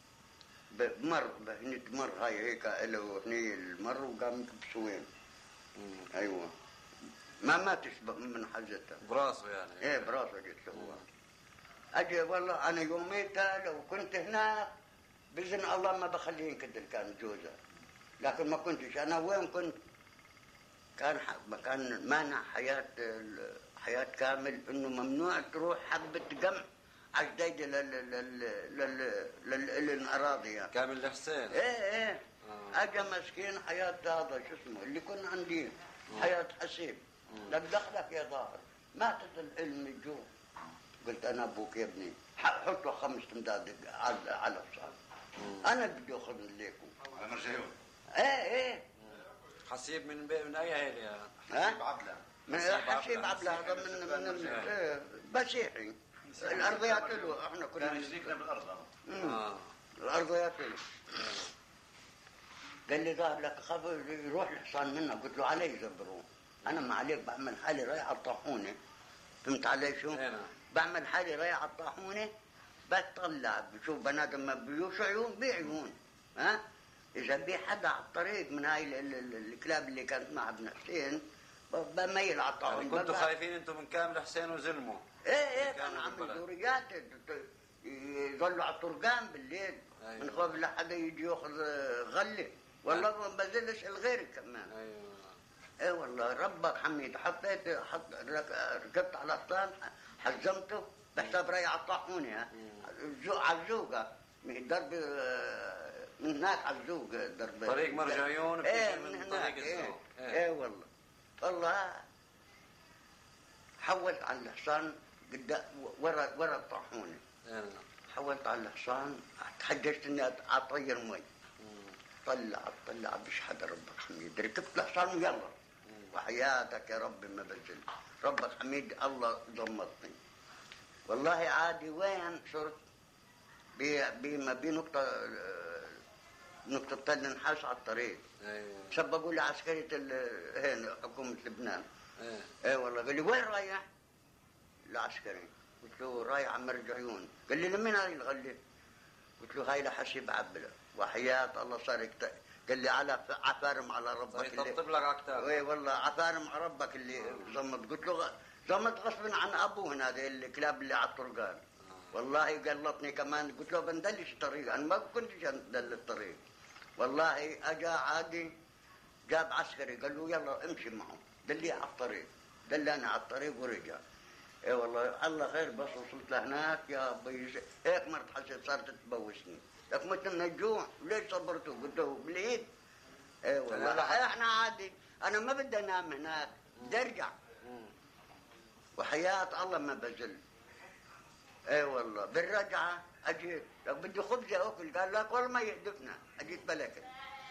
بمر هني تمر هاي هيك له هني المر وقام بسوين. ايوه ما ماتش من حزتها. براسه يعني. ايه براسه قلت له هو. اجي والله انا يوميتها لو كنت هناك باذن الله ما بخليه ينكدر كان جوزها. لكن ما كنتش انا وين كنت كان ح... كان مانع حياه ال- حياه كامل انه ممنوع تروح حبه قمح عجديده لل لل لل لل للاراضي يعني. كامل الحسين. ايه ايه آه. اجى مسكين حياه هذا شو اسمه اللي كنا عندي حياه حسيب. لك دخلك يا ظاهر ماتت الام الجوع. قلت انا ابوك يا ابني حط له خمس امداد على على الصعب. انا بدي اخذ ليكم على مرجعيون. ايه ايه حسيب من بي من اي عيله يا حسيب عبله. من حسيب عبله هذا من من إيه مسيحي. الارضيات له احنا كنا كان شريكنا بالارض. اه الارضيات له. قال لي ظاهر لك خاف يروح الحصان منا. قلت له علي يزبروه انا ما عليك بعمل حالي رايح على الطاحونه. فهمت علي شو؟ بعمل حالي رايح على الطاحونه بطلع بشوف بنات لما بيوشوا عيون بعيون. ها اذا بي حدا على الطريق من هاي الكلاب اللي كانت مع ابن حسين بميل على الطاحونه. يعني كنتوا خايفين انتم من كامل حسين وزلمه؟ ايه ايه كان عم دوريات يضلوا على الطرقان بالليل. أيوة. من خوف لحدا يجي ياخذ غله. والله ما بزلش الغير كمان. ايوه ايه والله ربك حميد. حطيت حط ركبت على الحصان حزمته بحساب رايح على الطاحونه. ها على الزوقه من درب من هناك على الزوق درب طريق مرجعيون. ايه من هناك. ايه, ايه. ايه والله والله حولت على الحصان قدام ورا ورا الطاحونه. ايه حولت على الحصان تحججت اني اطير مي. طلع طلع بش حدا ربك حميد. ركبت الحصان ويلا وحياتك يا ربي ما بزل. ربك حميد الله ضمتني والله. عادي وين صرت بما بي نقطة نقطة النحاس على الطريق. ايوه سبقوا لي عسكرية هنا حكومة لبنان. ايه ايه والله. قال لي وين رايح؟ العسكري. قلت له رايح على مرجعيون. قال لي لمين هاي الغلة؟ قلت له هاي لحسيب عبله. وحياة الله صار يكت... قال لي على عفارم على ربك اللي يطبطب لك على كتاب. اي والله عفارم على ربك اللي زمت. قلت له زمت غصب عن ابوه هذا الكلاب اللي على الطرقان. والله قلطني كمان. قلت له بندلش الطريق. انا ما كنتش اندل الطريق والله. اجا عادي جاب عسكري قال له يلا امشي معه. دلي على الطريق. دلاني على الطريق ورجع. اي والله الله خير. بس وصلت لهناك يا ابي هيك مرت حسيت صارت تبوسني. لك مت من الجوع. ليش صبرتوا؟ قلت له بالايد. اي والله احنا عادي. انا ما بدي انام هناك بدي ارجع. وحياة الله ما بزل. اي والله بالرجعه اجيت لك بدي خبز اكل. قال لك والله ما يهدفنا. اجيت بلكت.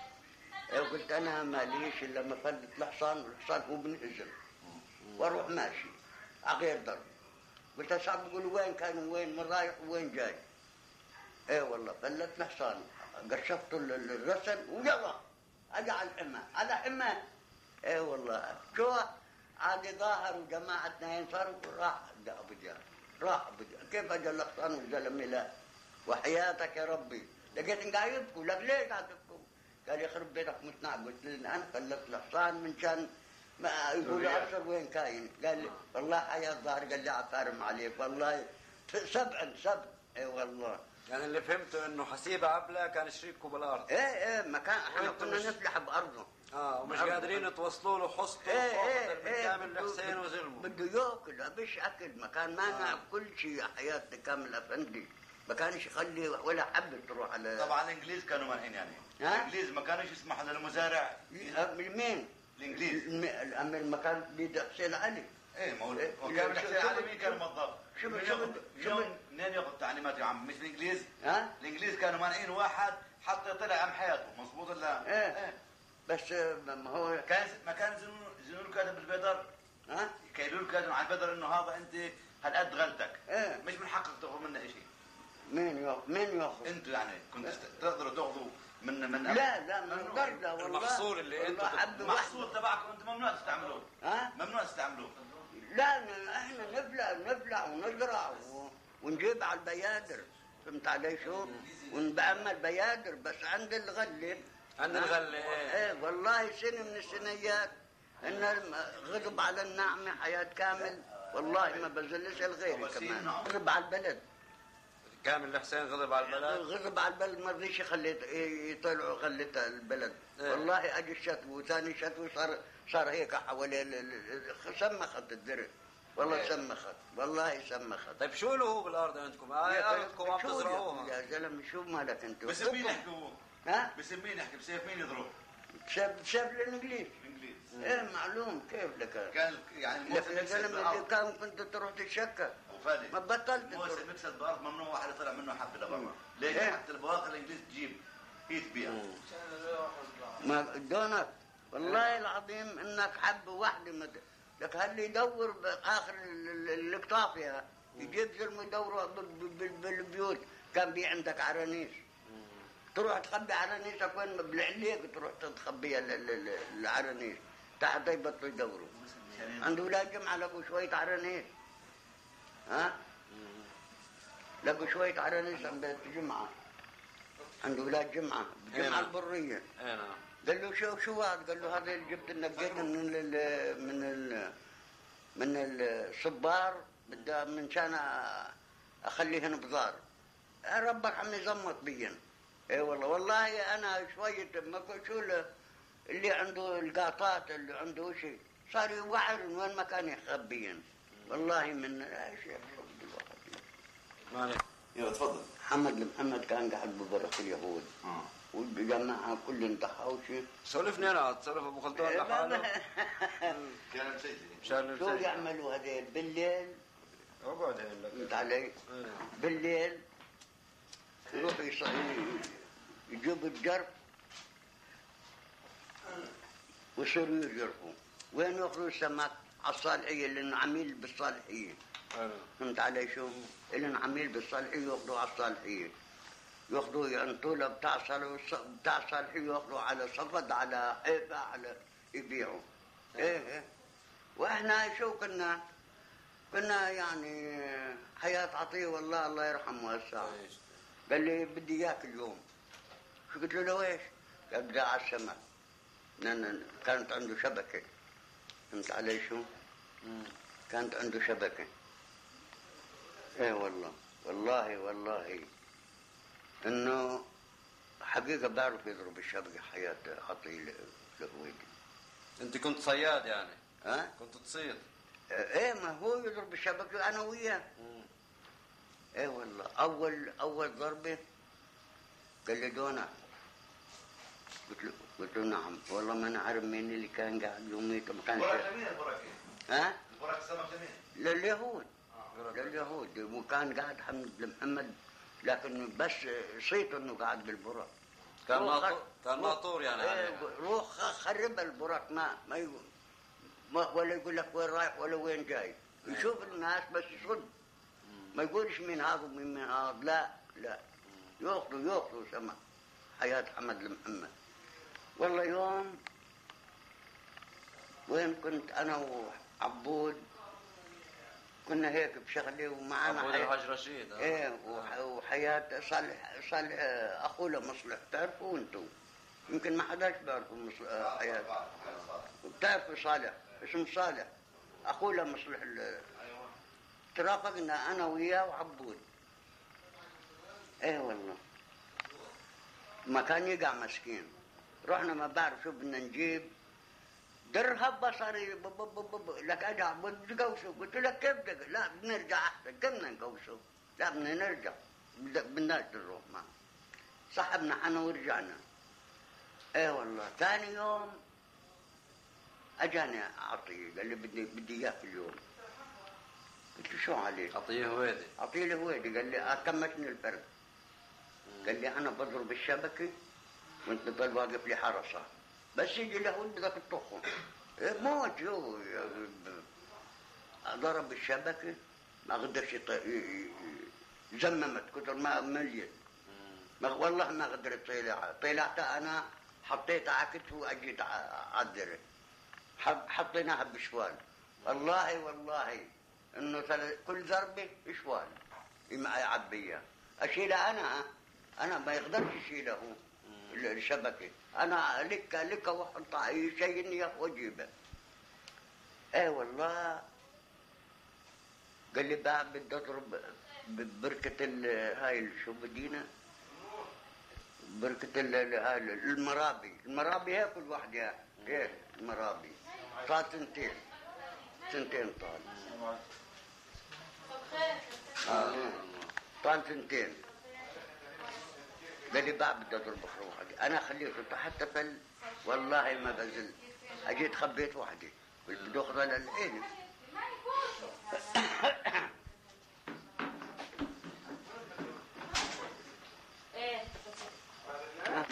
اي قلت انا ماليش الا لما فلت الحصان والحصان هو بنهزم واروح ماشي على غير ضرب. قلت اصحاب يقولوا وين كانوا وين من رايح وين جاي. ايه والله فلت الحصان قشفت الرسل ويلا اجى على الحمى على حمى. ايه والله شو عادي ظاهر وجماعه اثنين صاروا راح ابو جهل. راح ابو جهل. كيف اجى الحصان والزلمه لا. وحياتك يا ربي لقيت قاعد يبكوا. لك ليه قاعد تبكوا؟ قال يخرب بيتك متنع. قلت له انا فلت الحصان من كان ما يقولوا ابصر وين كاين. قال لي والله حياة ظهر. قال لي عفارم عليك والله سبع سبع. اي والله يعني اللي فهمته انه حسيب عبله كان شريككم بالارض. ايه ايه مكان احنا كنا نفلح بارضه. اه ومش قادرين توصلوا له حصته. ايه ايه ايه كامل حسين وزلمه. بده ياكل مش اكل. مكان مانع آه. كل شيء. حياتي كامل افندي ما كانش يخلي ولا حبه تروح على. طبعا الانجليز كانوا مانعين يعني. ها؟ الانجليز ما كانوش يسمحوا للمزارع. مين؟ الانجليز. الم... المكان بيد حسين علي. ايه ما هو كان حسين علي مين كان موظف؟ شو شو شو منين ياخذ تعليمات يا عم؟ مش الانجليز؟ ها؟ الانجليز كانوا مانعين واحد حتى طلع عم حياته مضبوط ولا؟ ايه, ايه. بس ما هو كان ما كان يزنون يزنون كاتب بالبدر. ها؟ كيلوا له كاتب على البدر انه هذا انت هالقد غلطك. ايه. مش من حقك تاخذ منه شيء. مين ياخذ؟ مين ياخذ؟ انتوا يعني كنتوا تقدروا تاخذوا من من لا لا ممنوع لا والله. المحصول اللي انتوا المحصول تبعكم انتم ممنوع تستعملوه. ها؟ ممنوع تستعملوه. لا احنا نبلع نبلع ونزرع ونجيب على البيادر. فهمت علي شو؟ ونبعمل بيادر بس عند الغله. عند الغله ايه. ايه والله سنه من السنيات ان غضب على النعمه حياه كامل. والله ما بزلش الغير كمان. غضب على البلد. كامل الحسين غضب على البلد. غضب على البلد ما رضيش يخلي يطلعوا خليته البلد. إيه. والله اجى الشتو وثاني شتو صار صار هيك حوالي سمخت الدرب. والله إيه. سمخت والله سمخت. طيب شو له هو بالارض عندكم؟ هاي ارضكم عم تزرعوها يا زلمه. شو مالك انت؟ بس مين يحكوا؟ ها؟ بس مين يحكي؟ بسيف مين يضرب؟ بسيف بسيف الانجليز. الانجليز. ايه معلوم كيف لك كان يعني لك يا زلمه اللي كان كنت تروح تتشكى. فادي ما بطلت موسم تروح. مكسد بارض ممنوع واحد يطلع منه حبه لبرا. ليش؟ إيه. حتى البواقي الانجليز تجيب هي تبيع. ما دونك والله العظيم انك حب واحده مد... لك هل يدور باخر ال- ال- القطافيه يجيب زلمه يدوروا ب- ب- ب- بالبيوت. كان بي عندك عرانيس تروح تخبي عرانيسك وين بالعليق تروح تخبيها ال- ال- ال- العرانيس تحت يبطلوا يدوروا. عند ولاد جمعه لقوا شويه عرانيس ها لقوا شويه عرانيس عند جمعه عند ولاد جمعه جمعه البريه. اي نعم. قال له شو شو هذا؟ قال له هذا جبت نقيته من ال من ال من الصبار بدي من كان اخليهن بضار. ربك عم يزمط بيا. اي والله والله انا شويه ما كنت شو ال- اللي عنده القاطات اللي عنده شيء صار يوعر من وين ما كان يخبيا. والله من ايش يا ما عليك. يلا تفضل. محمد محمد كان قاعد ببرك اليهود اه والجماعه كل انتهوا شيء. سولفني انا سولف ابو خلدون لحاله. كان مسجل. مشان شو نسجل. يعملوا هذيل بالليل؟ اقعد هين لك. فهمت علي؟ إي نعم. بالليل يروحوا يص- يجيبوا الجرف ويصيروا يجرفوا. وين ياخذوا السمك؟ على الصالحيه لانه عميل بالصالحيه. إي نعم. فهمت علي شو؟ لانه عميل بالصالحيه ياخذوا على الصالحيه. ياخذوا ينطوا له بتاع صالح- بتاع صالحيه ياخذوا على صفد على حيفا على يبيعوا. ايه ايه واحنا شو كنا كنا يعني حياة عطية والله الله يرحمه هسه. قال لي بدي اياك اليوم. شو قلت له لويش؟ قال بدي على السمك. لأن كانت عنده شبكة. فهمت علي شو؟ كانت عنده شبكة. ايه والله والله والله انه حقيقة بعرف يضرب الشبكة حياة عطية الهويدي. انت كنت صياد يعني؟ ها؟ كنت تصيد؟ ايه ما هو يضرب الشبكة انا وياه. ايه والله اول اول ضربة قال لي دونا. قلت له قلت له نعم والله ما انا عارف مين اللي كان قاعد يوميته ما كانش. البرك جميل البرك. ها؟ البرك سمك جميل. لليهود لليهود وكان قاعد حمد محمد لكن بس صيت انه قاعد بالبرك. كان روح ناطور خ- كان روح- ناطور يعني إيه، عليه. روح خ- خرب البرك ما ما يقول ما ولا يقول لك وين رايح ولا وين جاي. يشوف الناس بس يصد ما يقولش مين هذا ومين مين هذا. لا لا ياخذوا ياخذوا سمك. حياة حمد المحمد. والله يوم وين كنت انا وعبود كنا هيك بشغله ومعنا عبود حياة- الحاج رشيد. آه. ايه وح- وحياة صالح صالح اخوه مصلح تعرفوا انتم يمكن ما حداش بيعرفوا مصلح حياة. بتعرفوا صالح اسمه صالح اخوه مصلح ال- ترافقنا انا وياه وعبود. ايه والله ما كان يقع مسكين. رحنا ما بعرف شو بدنا نجيب درهب بصري ب- ب- ب- ب- لك اجا بدي قوسه. قلت له كيف بدك؟ لا بنرجع احسن كنا نقوسه. لا بدنا نرجع بدك بدناش نروح معه. سحبنا انا ورجعنا. ايه والله ثاني يوم اجاني عطيه قال لي بدي بدي اياك اليوم. قلت له شو عليك؟ عطيه هويدي. اعطيه له هويدي. قال لي كمشني الفرق. قال لي انا بضرب الشبكه وانت بتضل واقف لي حرسه بس يجي اليهود بدك تطخهم. إيه موت شو ضرب الشبكه ما قدرش يط- ي- ي- زممت كتر ما مليت. ما والله ما قدرت طلع طلعت انا حطيتها على كتفي واجيت على الدرع. حط- حطيناها بشوال. والله والله انه ثل- كل ضربه شوال يعبيها. اشيلها انا انا ما يقدرش يشيلها هو الشبكه. انا لك لك واحط اي شيء واجيبه. ايه والله قال لي بقى بدي اضرب ببركه ال- هاي ال- شو بدينا بركه ال- ال- هاي ال- المرابي. المرابي هيك كل واحد يا ايه المرابي طال سنتين سنتين طال. آه. طال سنتين. قال لي بقى بدي اضرب روحك. انا خليته تحت فل والله ما بزل. اجيت خبيت وحدي بدي اخذها للعين.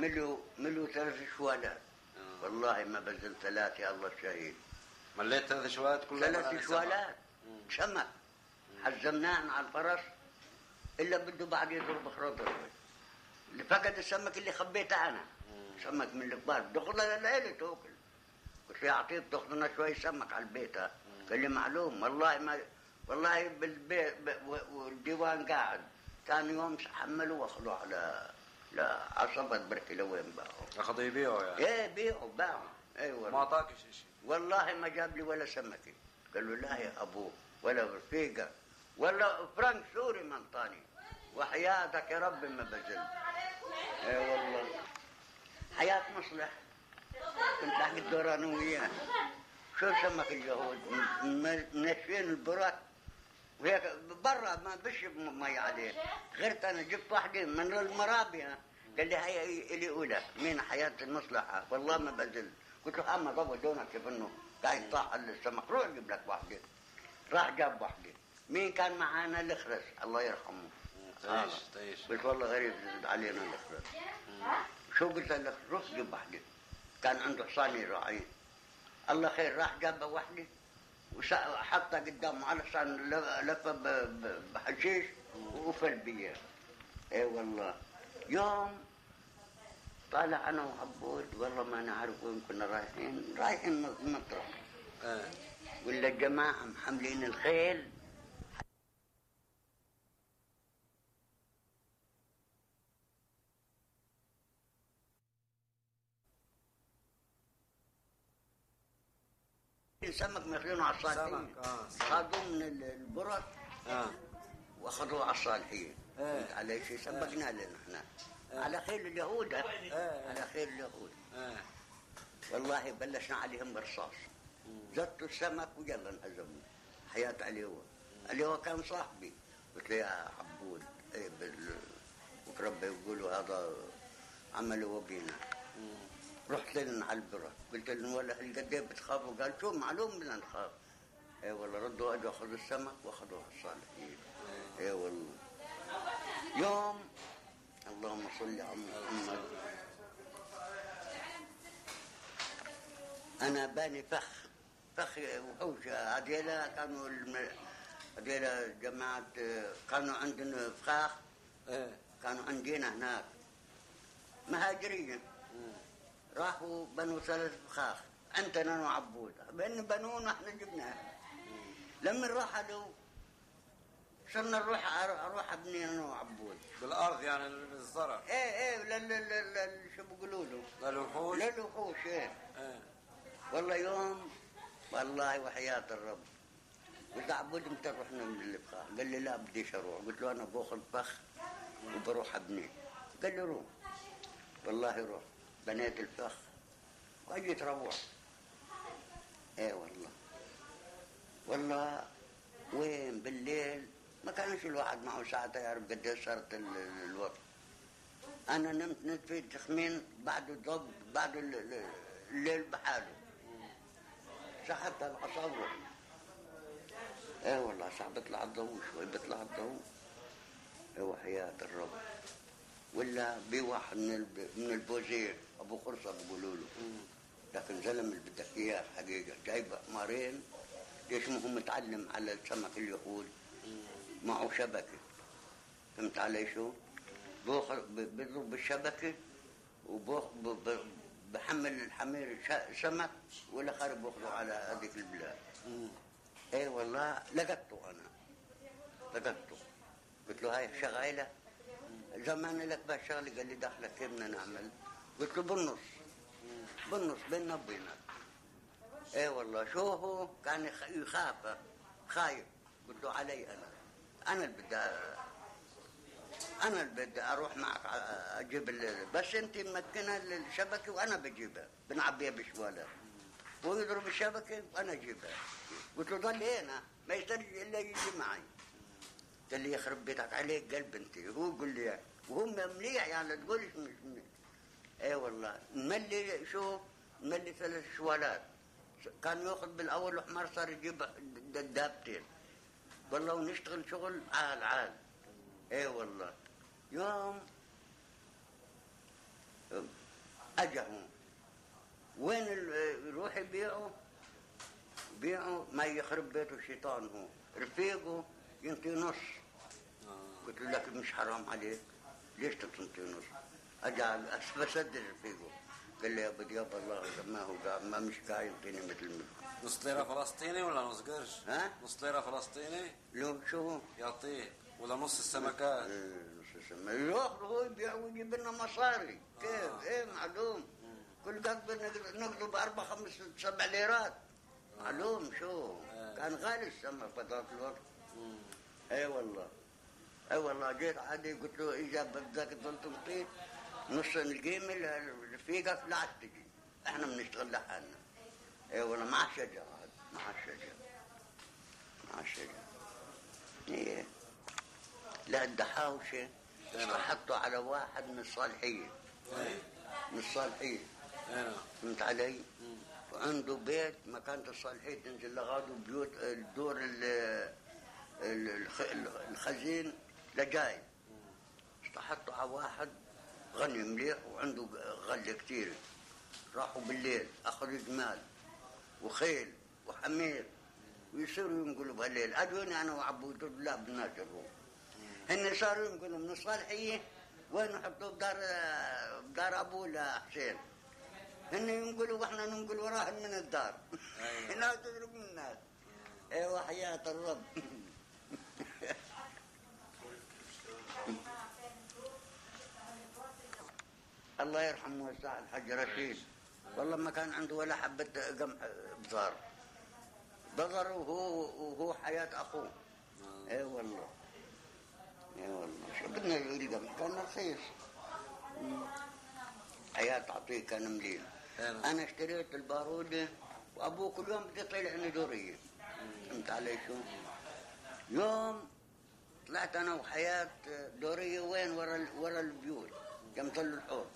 ملوا ملوا ثلاث شوالات. آه. والله ما بزل ثلاثة، يا الله شهيد. مليت ثلاث شوالات كلها ثلاث شوالات سمك حزمناهن على الفرس، الا بده بعد يضرب خرطه. اللي فقد السمك اللي خبيته انا، سمك من الكبار، دخلنا للعيله تاكل. قلت له يا عطيب تاخذ لنا شوي سمك على البيت. ها قال لي معلوم. والله ما والله بالبيت والديوان قاعد. ثاني يوم حملوا واخذوا على لا عصبة بركي لوين باعوا. اخذوا يبيعوا يعني؟ ايه بيعوا باعوا. اي والله. ما اعطاك شيء؟ والله ما جاب لي ولا سمكه. قال له لا يا ابوه ولا رفيقه ولا فرنك سوري ما انطاني. وحياتك يا رب ما بزل. اي والله. حياة مصلح. كنت احكي الدور انا وياه. شو سمك اليهود؟ منشفين البراك وهيك برا ما بشرب مي عليه. غيرت انا جبت واحده من المرابيه. قال لي هي الي اولى مين حياة المصلحه. والله ما بزل. قلت له اما ضوى دونك كيف انه قاعد يطاح السمك. روح جيب لك واحده. راح جاب واحده. مين كان معانا؟ الاخرس الله يرحمه. تعيش تعيش. قلت والله غريب زد علينا الاخرس. شو قلت له؟ روح جيب واحده. كان عنده حصان يراعيه. الله خير راح جاب واحده وحطها قدامه على حصان لفه بحشيش وقفل بيه. اي والله. يوم طالع انا وعبود والله ما نعرف وين كنا رايحين، رايحين مطرح. آه. ولا الجماعه محملين الخيل. سمك ماخذينه على الصالحين. صادوا من البرد اه واخذوه على الصالحين. آه. على شيء سبقنا لنا احنا. آه. على خيل اليهود. آه. على خيل اليهود. آه. والله بلشنا عليهم برصاص. زدتوا السمك ويلا انهزموا. حياة عليوه. عليوه كان صاحبي. قلت له يا عبود ايه بال وتربى يقولوا هذا عملوا بينا. رحت لنا على البرد قلت لهم ولا قد ايه بتخافوا؟ قال شو معلوم بدنا نخاف. اي والله ردوا اجوا اخذوا السمك واخذوها الصالحين. اي والله. يوم اللهم صل على محمد. انا باني فخ فخ وحوش. هذيلا كانوا الم... هذيلا جماعه كانوا عندنا فخاخ. كانوا عندنا هناك مهاجرين. راحوا بنوا ثلاث فخاخ عندنا انا وعبود. بان بنونا احنا جبناها. لما رحلوا صرنا نروح اروح ابني انا وعبود بالارض يعني الزرع. ايه ايه لل لل شو بيقولوا له؟ للوحوش. للوحوش ايه. ايه والله يوم والله وحياة الرب قلت عبود متى رحنا من الفخاخ؟ قال لي لا بديش اروح. قلت له انا باخذ فخ وبروح ابني. قال لي روح. والله روح. بنيت الفخ واجيت روح. ايه والله. والله وين بالليل ما كانش الواحد معه ساعته يعرف قد ايه صارت الوقت. انا نمت نمت في تخمين بعد الضب بعد الليل بحاله. سحبت العصا ورحت. ايه والله صعب بيطلع الضوء شوي بيطلع الضوء. ايه وحياة الرب. ولا بواحد من من البوزير ابو خرصه بيقولوا له. لكن زلمه اللي بدك اياه حقيقه جايب حمارين. ليش ما هو متعلم على سمك اليهود معه شبكه. فهمت علي شو؟ بيضرب بالشبكه وبحمل الحمير سمك والاخر باخذه على هذيك البلاد. اي والله لقطته انا. لقطته. قلت له هاي شغاله زمان لك بهالشغله. قال لي دخلك كيف بدنا نعمل؟ قلت له بالنص بالنص بيننا وبينك. ايه والله. شو هو كان يخاف خايف. قلت له علي انا انا اللي بدي انا اللي بدي اروح معك اجيب بس انت ممكنها الشبكه وانا بجيبها بنعبيها بشوالات. هو يضرب الشبكه وانا اجيبها. قلت له ضل هنا ما يستنى الا يجي معي. قال لي يخرب بيتك عليك قلب انت. هو يقول لي وهم مليح يعني تقولش مش مليح. اي والله. نملي شو نملي ثلاث شوالات. كان ياخذ بالاول حمار صار يجيب دابتين. والله ونشتغل شغل عال عال. اي والله. يوم اجا هون وين ال- يروح يبيعوا بيعوا ما يخرب بيته الشيطان هو رفيقه ينطي نص. قلت له لك مش حرام عليك ليش تنطي نص؟ اجى بسدد رفيقه قال لي يا بدي يابا الله ما هو قاعد ما مش قاعد يعطيني مثل ملك. نص ليرة فلسطيني ولا نص قرش؟ ها؟ نص ليرة فلسطيني لو شو يعطيه ولا نص السمكات؟ إيه، نص السنة ياخذ هو يبيع ويجيب لنا مصاري كيف؟ آه. ايه معلوم كل قد نقضوا باربع خمس سبع ليرات معلوم شو آه. كان غالي السمك فترة الوقت. اي والله اي والله جيت عادي قلت له اجا بدك تظل تنطيه نص القيمه رفيقك لا عاد تجي احنا بنشتغل لحالنا. اي والله مع الشجر عاد مع الشجر مع الشجر. ايه لا الدحاوشه حطوا على واحد من الصالحيه ايه من الصالحيه ايه فهمت علي؟ وعنده بيت مكانة الصالحية تنزل لغاده بيوت الدور ال- ال- الخ- الخزين لجاي استحطوا على واحد غني مليح وعنده غلة كتير. راحوا بالليل اخذوا جمال وخيل وحمير ويصيروا ينقلوا بهالليل. اجوني انا وعبود لا بدناش نروح. هن صاروا ينقلوا من الصالحية وين يحطوه بدار بدار ابوه لحسين. هن ينقلوا واحنا ننقل وراهن من الدار. هنا تضرب من الناس. ايوه حياة الرب. الله يرحمه ويسع الحاج رشيد والله ما كان عنده ولا حبة قمح بزار بذر وهو وهو حياة اخوه. اي والله اي والله شو بدنا القمح كان رخيص. حياة تعطيه كان مليل. انا اشتريت البارودة وابوه كل يوم بدي يطلع لي دورية. فهمت علي شو؟ يوم طلعت انا وحياة دورية وين ورا ال- ورا البيوت جنب ظل الحوض.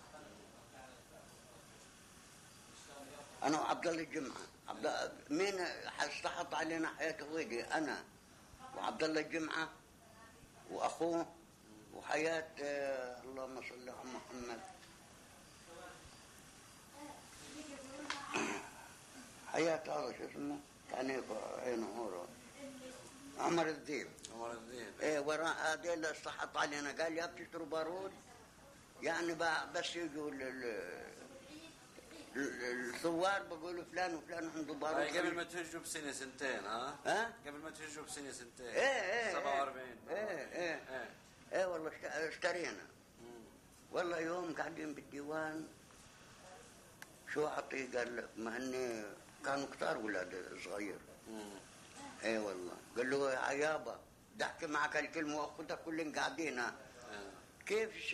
انا وعبد الله الجمعة عبد مين استحط علينا حياة هويدي انا وعبد الله الجمعة واخوه وحياة آه اللهم صل على محمد حياة هذا شو اسمه كان يبقى عينه هورو عمر الذيب. عمر الذيب ايه وراء هذا اللي استحط علينا قال يا بتشتروا بارود يعني بقى بس يجوا ال- ال- ال- الثوار بقولوا فلان وفلان عنده بارود. هاي قبل ما تهجوا بسنة سنتين ها؟ ها؟ قبل ما تهجوا بسنة سنتين ايه ايه سبعة وأربعين ايه ايه ايه ايه والله اشت- اشترينا. والله يوم قاعدين بالديوان شو اعطيه قال ما هن كانوا كتار اولاد صغير. اي والله قال له يا يابا بدي احكي معك الكلمه واخذك كلهم قاعدين ها. كيف ش...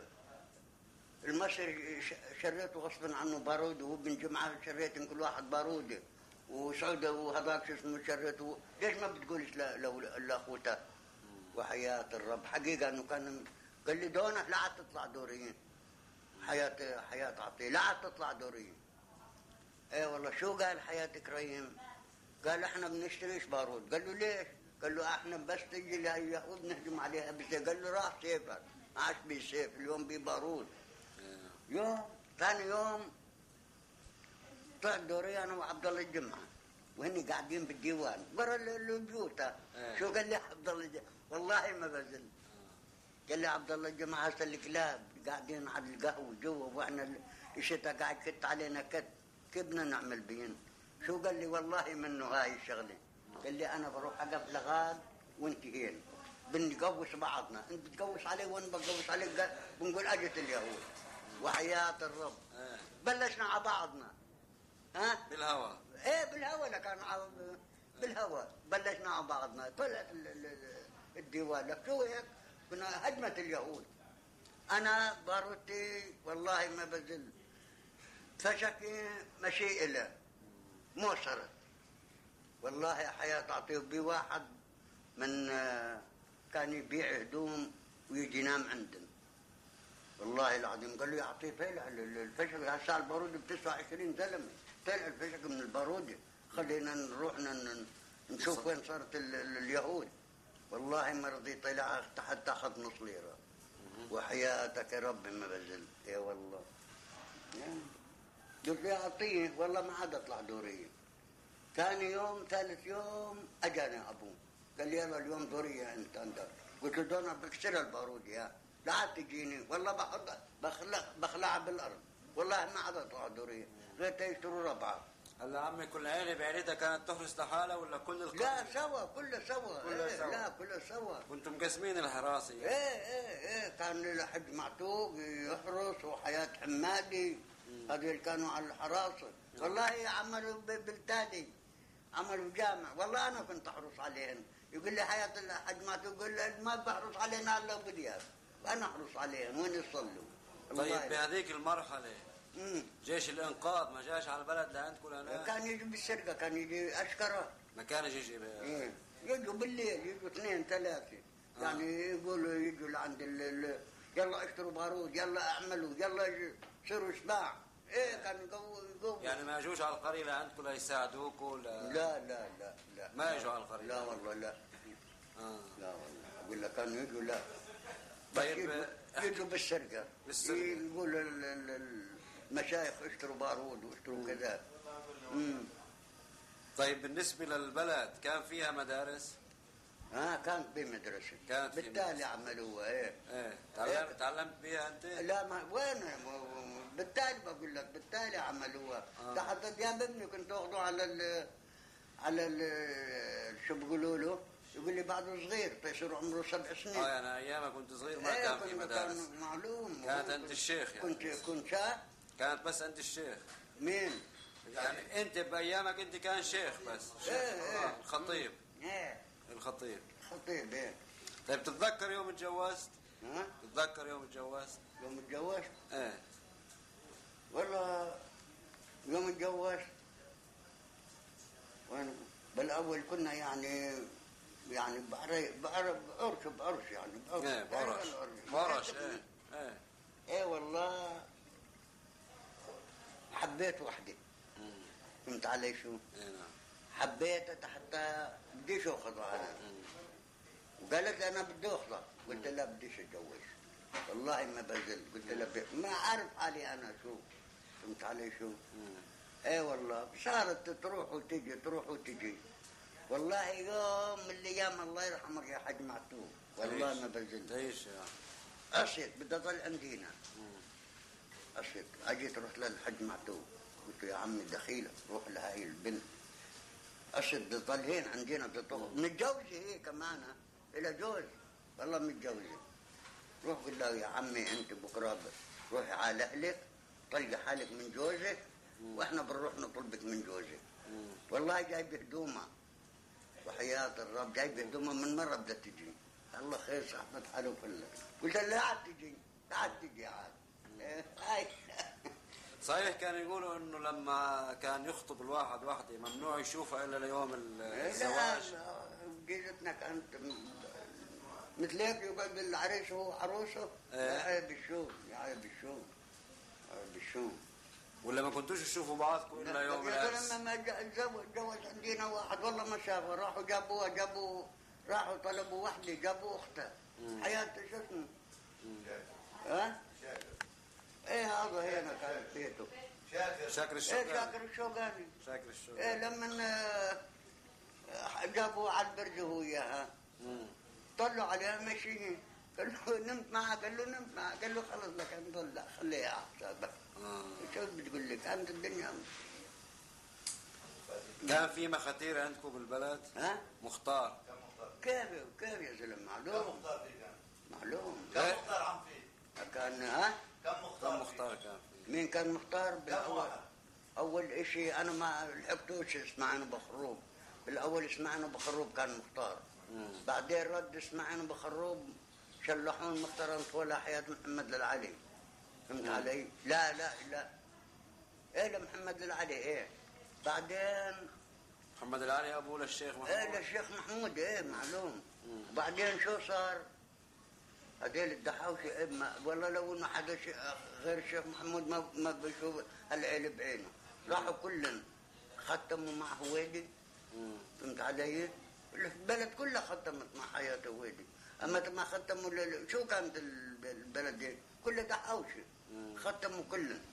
المصري ش- شريته غصبا عنه بارود وهو بن جمعه شريت كل واحد باروده وسعوده وهذاك شو اسمه شريته. ليش ما بتقولش لا لو لاخوتك؟ وحياة الرب حقيقه انه كان قال لي دونك لا عاد تطلع دوريين. حياة حياة عطيه لا عاد تطلع دوريين. اي والله شو قال حياة كريم؟ قال احنا بنشتريش بارود. قال له ليش؟ قال له احنا بس تجي اليهود نهجم عليها بسيف. قال له راح سيفك ما عادش بسيف اليوم ببارود. يوم ثاني يوم طلع دوري انا وعبد الله الجمعه وهني قاعدين بالديوان برا ال- البيوت. إيه. شو قال لي عبد الله الجمعه؟ والله ما بزل. قال لي عبد الله الجمعه هسه الكلاب قاعدين على القهوه جوا واحنا ال- الشتاء قاعد كت علينا كت كيف بدنا نعمل بين؟ شو قال لي والله منه هاي الشغله. قال لي انا بروح اقف لغاد وانتهينا بنقوس بعضنا انت بتقوس عليه وانا بقوس عليك قال- بنقول اجت اليهود. وحياة الرب إيه. بلشنا على بعضنا ها بالهواء ايه بالهوا كان على- بالهوا بلشنا على بعضنا. طلعت ال- ال- ال- الديوان لك شو هيك كنا هجمت اليهود. انا باروتي والله ما بزل فشكي مشي له مو صرت والله يا حياة تعطيه بواحد من آه، كان يبيع هدوم ويجي ينام عندنا والله العظيم. قال له يعطيه طلع الفشق هسه البارود ب تسعة وعشرين زلمه طلع الفشق من البارود. خلينا نروح ن- نشوف وين صارت ال- ال- اليهود. والله ما رضي طلع حتى اخذ نص ليره. وحياتك يا رب ما بزل. اي والله قلت له اعطيه، والله ما عاد اطلع دوريه. ثاني يوم ثالث يوم اجاني ابوه قال لي يلا اليوم دوريه انت عندك. قلت له انا بكسر البارود يا لا عاد تجيني، والله بحط بخلع بخلعها بالارض، والله ما عاد اطلع دوريه غير يشتروا ربعه. هلا عمي كل عيله بعيلتها كانت تحرس لحالها ولا كل القبيله؟ لا سوا، كله سوا. كله إيه سوا. لا كله سوا. كنتم مقسمين الحراسه يعني. ايه ايه ايه كان الحج معتوق يحرس وحياة حمادي هذول كانوا على الحراسة. والله عملوا بالتالي عملوا جامع، والله انا كنت احرص عليهم. يقول لي حياة الحج معتوق، يقول لي ما بحرص علينا الا بدياب، وانا احرص عليهم وين يصلوا. طيب بهذيك المرحله مم. جيش الانقاذ ما جاش على البلد لعندكم هناك؟ كان يجي بالسرقة، كان يجي اشكره. ما كان يجي إيه. يجوا بالليل، يجوا اثنين ثلاثة. آه. يعني يقولوا يجوا لعند ال ال- يلا اشتروا بارود، يلا اعملوا، يلا ج- صيروا شباع. ايه كان يقووا يقووا. يعني ما يجوش على القريه لعندكم ليساعدوكم ولا؟ لا لا لا لا ما يجوا على القريه؟ لا والله لا. آه. لا والله اقول لك كانوا يجوا لا. طيب يجوا, يجوا بالسرقة. بالسرقة. يقولوا ال- ال- المشايخ اشتروا بارود واشتروا كذا. امم طيب بالنسبه للبلد كان فيها مدارس؟ ها كانت بمدرسة. كانت في بالتالي مدرسة. عملوها ايه. ايه تعلمت تعلمت بيها انت؟ لا ما وين بالتالي بقول لك بالتالي عملوها. آه. ده حتى دياب ابني كنت اخذه على ال على ال شو بيقولوا له، يقول لي بعده صغير تصير عمره سبع سنين. اه يعني ايام كنت صغير ما إيه كان في كنت- مدارس. كان معلوم. كانت انت الشيخ يعني. كنت كنت شا كانت بس انت الشيخ. مين؟ يعني انت بايامك انت كان شيخ بس شيخ. إيه، إيه. آه. الخطيب ايه الخطيب. خطيب ايه. طيب تتذكر يوم اتجوزت؟ ها تتذكر يوم اتجوزت؟ يوم اتجوزت ايه والله يوم اتجوزت وين بالاول كنا يعني يعني بعرف بعرف بعرش بعرش يعني بعرش. ايه برش برش ايه ايه ايه والله حبيت وحدي. مم. فهمت علي شو؟ ايه نعم. حبيتها حتى بديش اخذها انا. مم. وقالت لي انا بدي اخذها، قلت لها بديش اتجوز، والله ما بزل. قلت لها ب... ما اعرف حالي انا شو. فهمت علي شو؟ مم. ايه والله صارت تروح وتجي تروح وتجي. والله يوم من الايام الله يرحمك يا حاج معتوق والله ما بزل. تعيش يعني. أصيت بدي أضل عندينا. مم. أصيت أجيت رحت للحج معتوق، قلت له يا عمي دخيلة روح لهاي البنت. أصيت بدي أضل هين عندنا بدي تطلع متجوزة هي كمان إلى جوز، والله متجوزة. روح قل له يا عمي أنت بكرة روحي على أهلك طلقي حالك من جوزك وإحنا بنروح نطلبك من جوزك. مم. والله جايب هدومها وحياة الرب جايب هدومها من مرة بدها تجي. الله خير صاحبة حاله كله. قلت له لا عاد تجي لا عاد تجي عاد. هاي صحيح كانوا يقولوا انه لما كان يخطب الواحد واحدة ممنوع يشوفها الا ليوم الزواج. جيزتنا كانت مثل هيك يقعد العريس هو عروسه. إيه. يا عيب الشوف يا عيب الشوف عيب الشوف. ولا ما كنتوش تشوفوا بعضكم الا يوم العرس؟ لما تزوج جوز عندنا واحد والله ما شافه، راحوا جابوها جابوا راحوا طلبوا وحده جابوا اختها. حياة شو اسمه؟ ها؟ ايه هذا هنا كان بيته. شاكر شاكر ايه الشوقاني. شاكر الشوقاني. شاكر ايه الشوقاني. لما آه، جابوا على البرج هو وياها مم. طلعوا عليها ماشيين. قال له نمت معها، قال له نمت معها، قال له خلص لك انت لا خليها على حسابك. آه. شو بتقول لك انت الدنيا. كان في مخاتير عندكم بالبلد؟ ها؟ مختار. كيف كيف يا زلمه كم معلوم مختار فيه كان؟ معلوم. كم مختار عم فيه؟ كان ها؟ كم كم مختار مختار كان في؟ مين كان مختار كم بالاول؟ واحد؟ اول اشي انا ما لحقتوش اسمعنا بخروب. بالاول اسمعنا بخروب كان مختار. مم. بعدين رد اسمعنا بخروب شلحون مختار ولا حياة محمد للعلي. فهمت علي؟ لا لا لا ايه لمحمد للعلي ايه. بعدين محمد العلي ابوه للشيخ محمود. ايه للشيخ محمود ايه معلوم. وبعدين شو صار؟ هذيل الدحاوشي إيه ما والله لو انه حدا شي- غير الشيخ محمود ما ما بيشوف العيل بعينه. راحوا كلن ختموا مع هويدي. مم. فهمت علي؟ البلد كلها ختمت مع حياة هويدي. اما ما ختموا لل- شو كانت الب- البلد دي؟ كلها دحاوشي. ختموا كلن.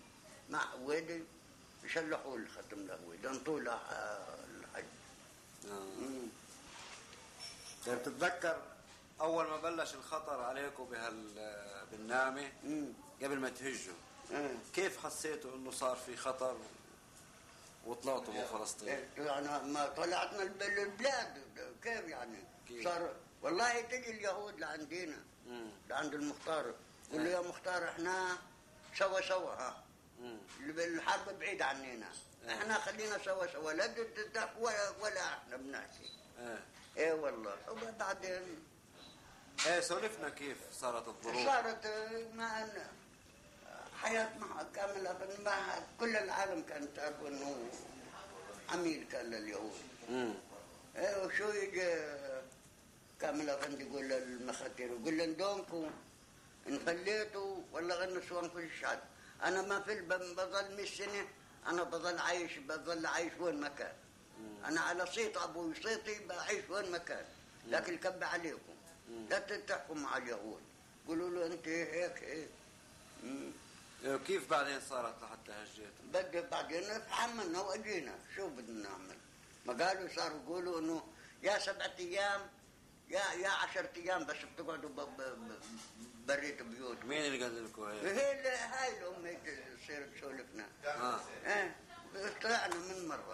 مع عويدي يشلحوا لي ختم العويدي انطوا له الحج. آه. طيب تتذكر أول ما بلش الخطر عليكم بهال بالنعمة قبل ما تهجوا مم. كيف حسيتوا إنه صار في خطر وطلعتوا من فلسطين؟ يعني ما طلعت من البلاد كيف يعني؟ كيف؟ صار والله تجي اليهود لعندنا مم. لعند المختار يقول له يا مختار احنا سوا سوا ها مم. الحرب بعيد عننا احنا خلينا سوا سوا لا ضدك ولا ولا احنا بنحكي. ايه ايه والله وبعدين ايه سولفنا كيف صارت الظروف؟ صارت مع حياة مع كاملة مع كل العالم كانت تعرف انه عميل كان لليهود. امم ايه وشو يجي كامل افندي يقول للمخاتير يقول لهم دومكم ان خليتوا ولا غنسوا في الشعب انا ما في بظل مية سنه انا بظل عايش بظل عايش وين ما كان. انا على صيت ابوي صيتي بعيش وين ما كان لكن كب عليكم لا تتحكموا مع اليهود قولوا له انت هيك هيك. كيف بعدين صارت لحتى هجيتوا؟ بدي بعدين تحملنا واجينا شو بدنا نعمل؟ ما قالوا صاروا يقولوا انه يا سبعة ايام يا يا عشرة ايام بس بتقعدوا بريت بيوت. مين اللي قال لكم هيك؟ هي اللي هاي الام هيك تصير تسولفنا. اه ايه طلعنا من مره.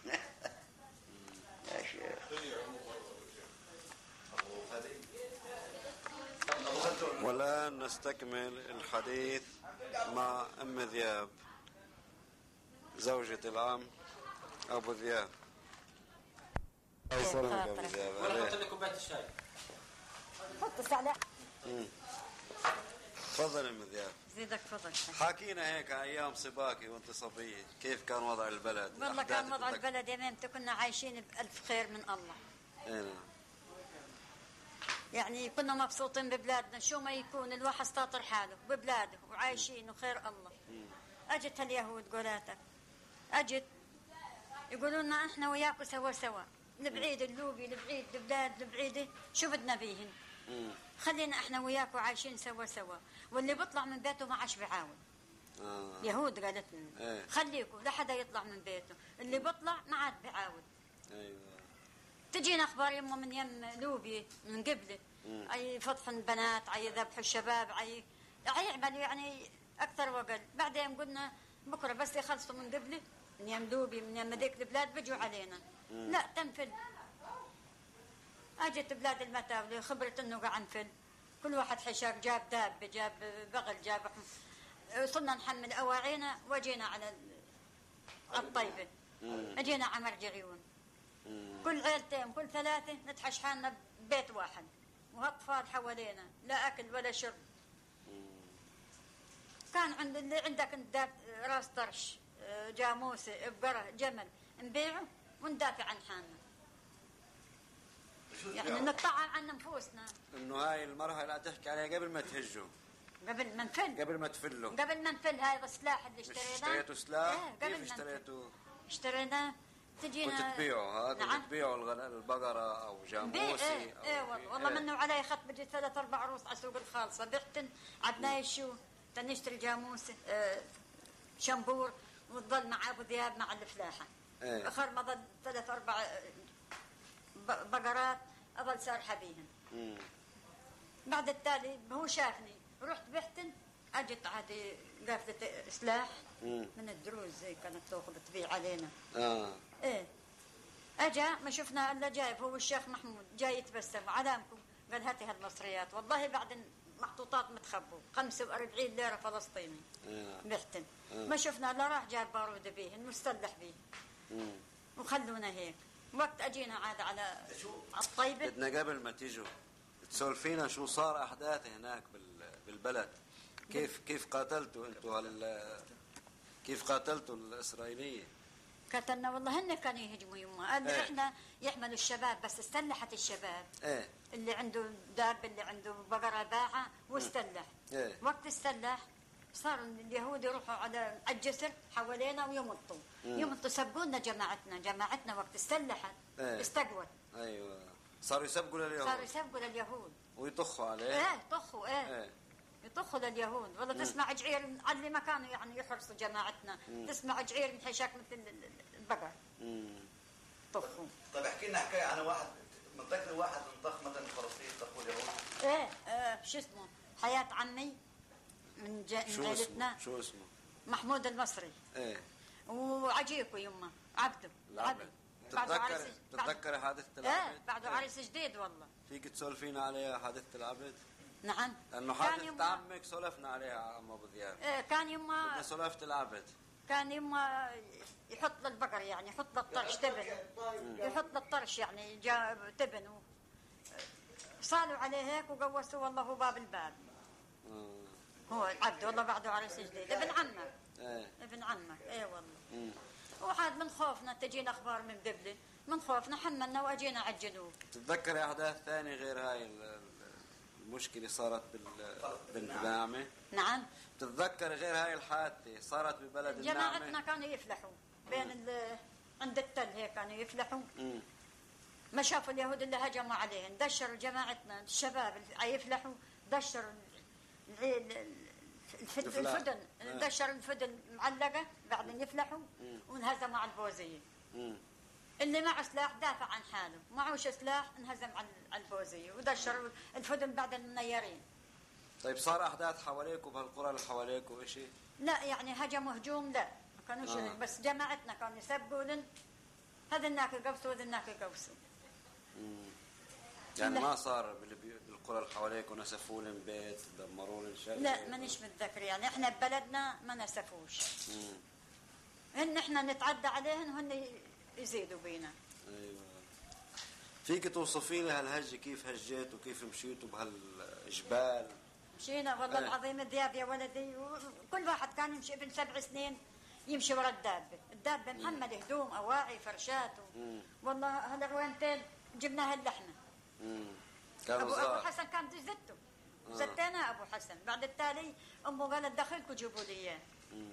يا شيخ. والآن نستكمل الحديث مع أم ذياب زوجة العم أبو ذياب. أوصلك أبو ذياب. ولا حط لي كوباية الشاي. حط السعلة. تفضل أم ذياب. زيدك فضل. حكينا هيك عن أيام صباكي وأنت صبية كيف كان وضع البلد؟ والله كان وضع البلد يا ميمتي كنا عايشين بألف خير من الله. ايه يعني كنا مبسوطين ببلادنا شو ما يكون الواحد استاطر حاله ببلاده وعايشين وخير الله. اجت هاليهود قولاتك اجت يقولوا لنا احنا وياكم سوا سوا البعيد اللوبي البعيد البلاد البعيده شو بدنا بيهن خلينا احنا وياكم عايشين سوا سوا واللي بيطلع من بيته ما عاش بعاون. آه. يهود قالت لنا ايه. خليكم لا حدا يطلع من بيته اللي بيطلع ما عاد بعاون. ايوه تجينا اخبار يمه من يم لوبي من قبله اي فضح البنات اي ذبح الشباب اي اي يعمل يعني اكثر وقل. بعدين قلنا بكره بس يخلصوا من قبله من يم لوبي من يم ذيك البلاد بيجوا علينا. مم. لا تنفل. اجت بلاد المتاولة خبرت انه قاعد نفل كل واحد حشاك جاب دابه جاب بغل جاب وصلنا نحمل اواعينا وجينا على الطيبه. اجينا على مرج عيون كل عيلتين كل ثلاثه نتحش حالنا ببيت واحد وهالأطفال حوالينا لا اكل ولا شرب. كان عند اللي عندك انت راس طرش جاموسه بقره جمل نبيعه وندافع عن حالنا يعني نطعم عن نفوسنا. انه هاي المرحله اللي تحكي عليها قبل ما تهجوا قبل ما نفل قبل ما تفلوا قبل ما نفل هاي السلاح اللي اشتريناه. اشتريتوا سلاح؟ ايه قبل كيف اشتريتوا؟ اشتريناه تجينا وتبيعوا هذا نعم. تبيعوا البقره او جاموسه ايه أو ايه والله والله منه علي خط بجي ثلاث اربع عروس على سوق الخالصه بحتن عدناي شو تنشتري جاموسه اه شمبور وتضل مع ابو ذياب مع الفلاحه. ايه. اخر ما ضل ثلاث اربع بقرات اظل سارحه بيهن. مم. بعد التالي هو شافني رحت بحتن اجت عادي قافله سلاح مم. من الدروز زي كانت تاخذ تبيع علينا. اه ايه اجا ما شفنا الا جايب هو الشيخ محمود جاي يتبسم علامكم قال هاتي هالمصريات والله بعد محطوطات متخبوا خمسة وأربعين ليره فلسطيني. آه. بحتن آه. ما شفنا الا راح جاب بارود به المستلح به وخلونا هيك. وقت اجينا عاد على الطيبه بدنا قبل ما تيجوا تسولفينا شو صار احداث هناك بالبلد كيف كيف قاتلتوا انتوا هال كيف قاتلتوا الاسرائيليه؟ قتلنا والله هن كانوا يهجموا يما قال ايه. احنا يحملوا الشباب بس استلحت الشباب ايه اللي عنده داب اللي عنده بقره باعه واستلح. ايه. وقت استلح صار اليهود يروحوا على الجسر حوالينا ويمطوا يمطوا سبونا جماعتنا جماعتنا وقت استلحت. ايه. استقوت. ايوه صاروا يسبقوا لليهود صاروا يسبقوا لليهود ويطخوا عليه. ايه طخوا ايه, ايه. يطخوا لليهود والله. تسمع جعير على مكانه يعني يحرصوا جماعتنا. مم. تسمع جعير انحشاك مثل ال- ال- البقر مم. طخوا. طيب احكي لنا حكايه عن واحد منطقه واحد انطخ مثلا فلسطين طخوا اليهود. ايه آه شو اسمه حياة عمي من جا- من شو عيلتنا اسمه شو اسمه محمود المصري ايه وعجيكو يمه عبده العبد. بعده عريس. تتذكر بعده- تتذكر حادثة ايه العبد؟ بعده إيه. عريس جديد والله. فيك تسولفينا عليها حادثة العبد؟ نعم لأنه كان حادثة يما عمك سولفنا عليها عم أبو ذياب. إيه كان بدنا يما سولفة العبد. كان يما يحط للبقر يعني يحط للطرش تبن. يحط للطرش يعني جاب تبن و- صالوا عليه هيك وقوسوا والله هو باب الباب. آه. هو العبد والله بعده عريس جديد ابن عمك. ايه ابن عمك اي والله. مم. وحاد من خوفنا تجينا اخبار من دبلة من خوفنا حملنا واجينا على الجنوب. تتذكري أحداث ثانية غير هاي ال- ال- المشكلة صارت بال بنت النعمة؟ نعم تتذكري غير هاي الحادثة صارت ببلد جماعتنا النعمة؟ كانوا يفلحوا بين ال عند التل هيك كانوا يفلحوا. مم. ما شافوا اليهود اللي هجموا عليهم دشروا جماعتنا الشباب اللي يفلحوا دشروا ال- ال- ال- الفد- الفلاح. الفدن آه. دشروا الفدن معلقة بعدين يفلحوا مم. وانهزموا على البوزية. مم. اللي معه سلاح دافع عن حاله معوش سلاح انهزم على على البوزية ودشروا الفدن بعد المنيرين. طيب صار أحداث حواليكوا بهالقرى اللي حواليكوا إشي؟ لا يعني هجموا هجوم لا ما كانوش آه. بس جماعتنا كانوا يسبوا لن هذا الناك يقوسوا وهذا الناك يقوسوا. مم. يعني لا. ما صار بالبيوت بالقرى اللي حواليكوا نسفوا لهم بيت دمروا لهم شيء؟ لا مانيش متذكر يعني احنا ببلدنا ما نسفوش. مم. هن احنا نتعدى عليهن وهن يزيدوا بينا. ايوه. فيك توصفي لي هالهجة كيف هجيتوا وكيف مشيتوا بهالجبال؟ مشينا والله إيه. العظيم الدياب يا ولدي وكل واحد كان يمشي ابن سبع سنين يمشي ورا الدابة. الدابة محملة هدوم أواعي فرشات و... مم. والله هالروينتين جبناها اللحمة. مم. كانوا أبو, أبو صغار. حسن كان زدته آه. زدتنا أبو حسن بعد التالي أمه قالت دخلكم جيبوا لي إياه. مم.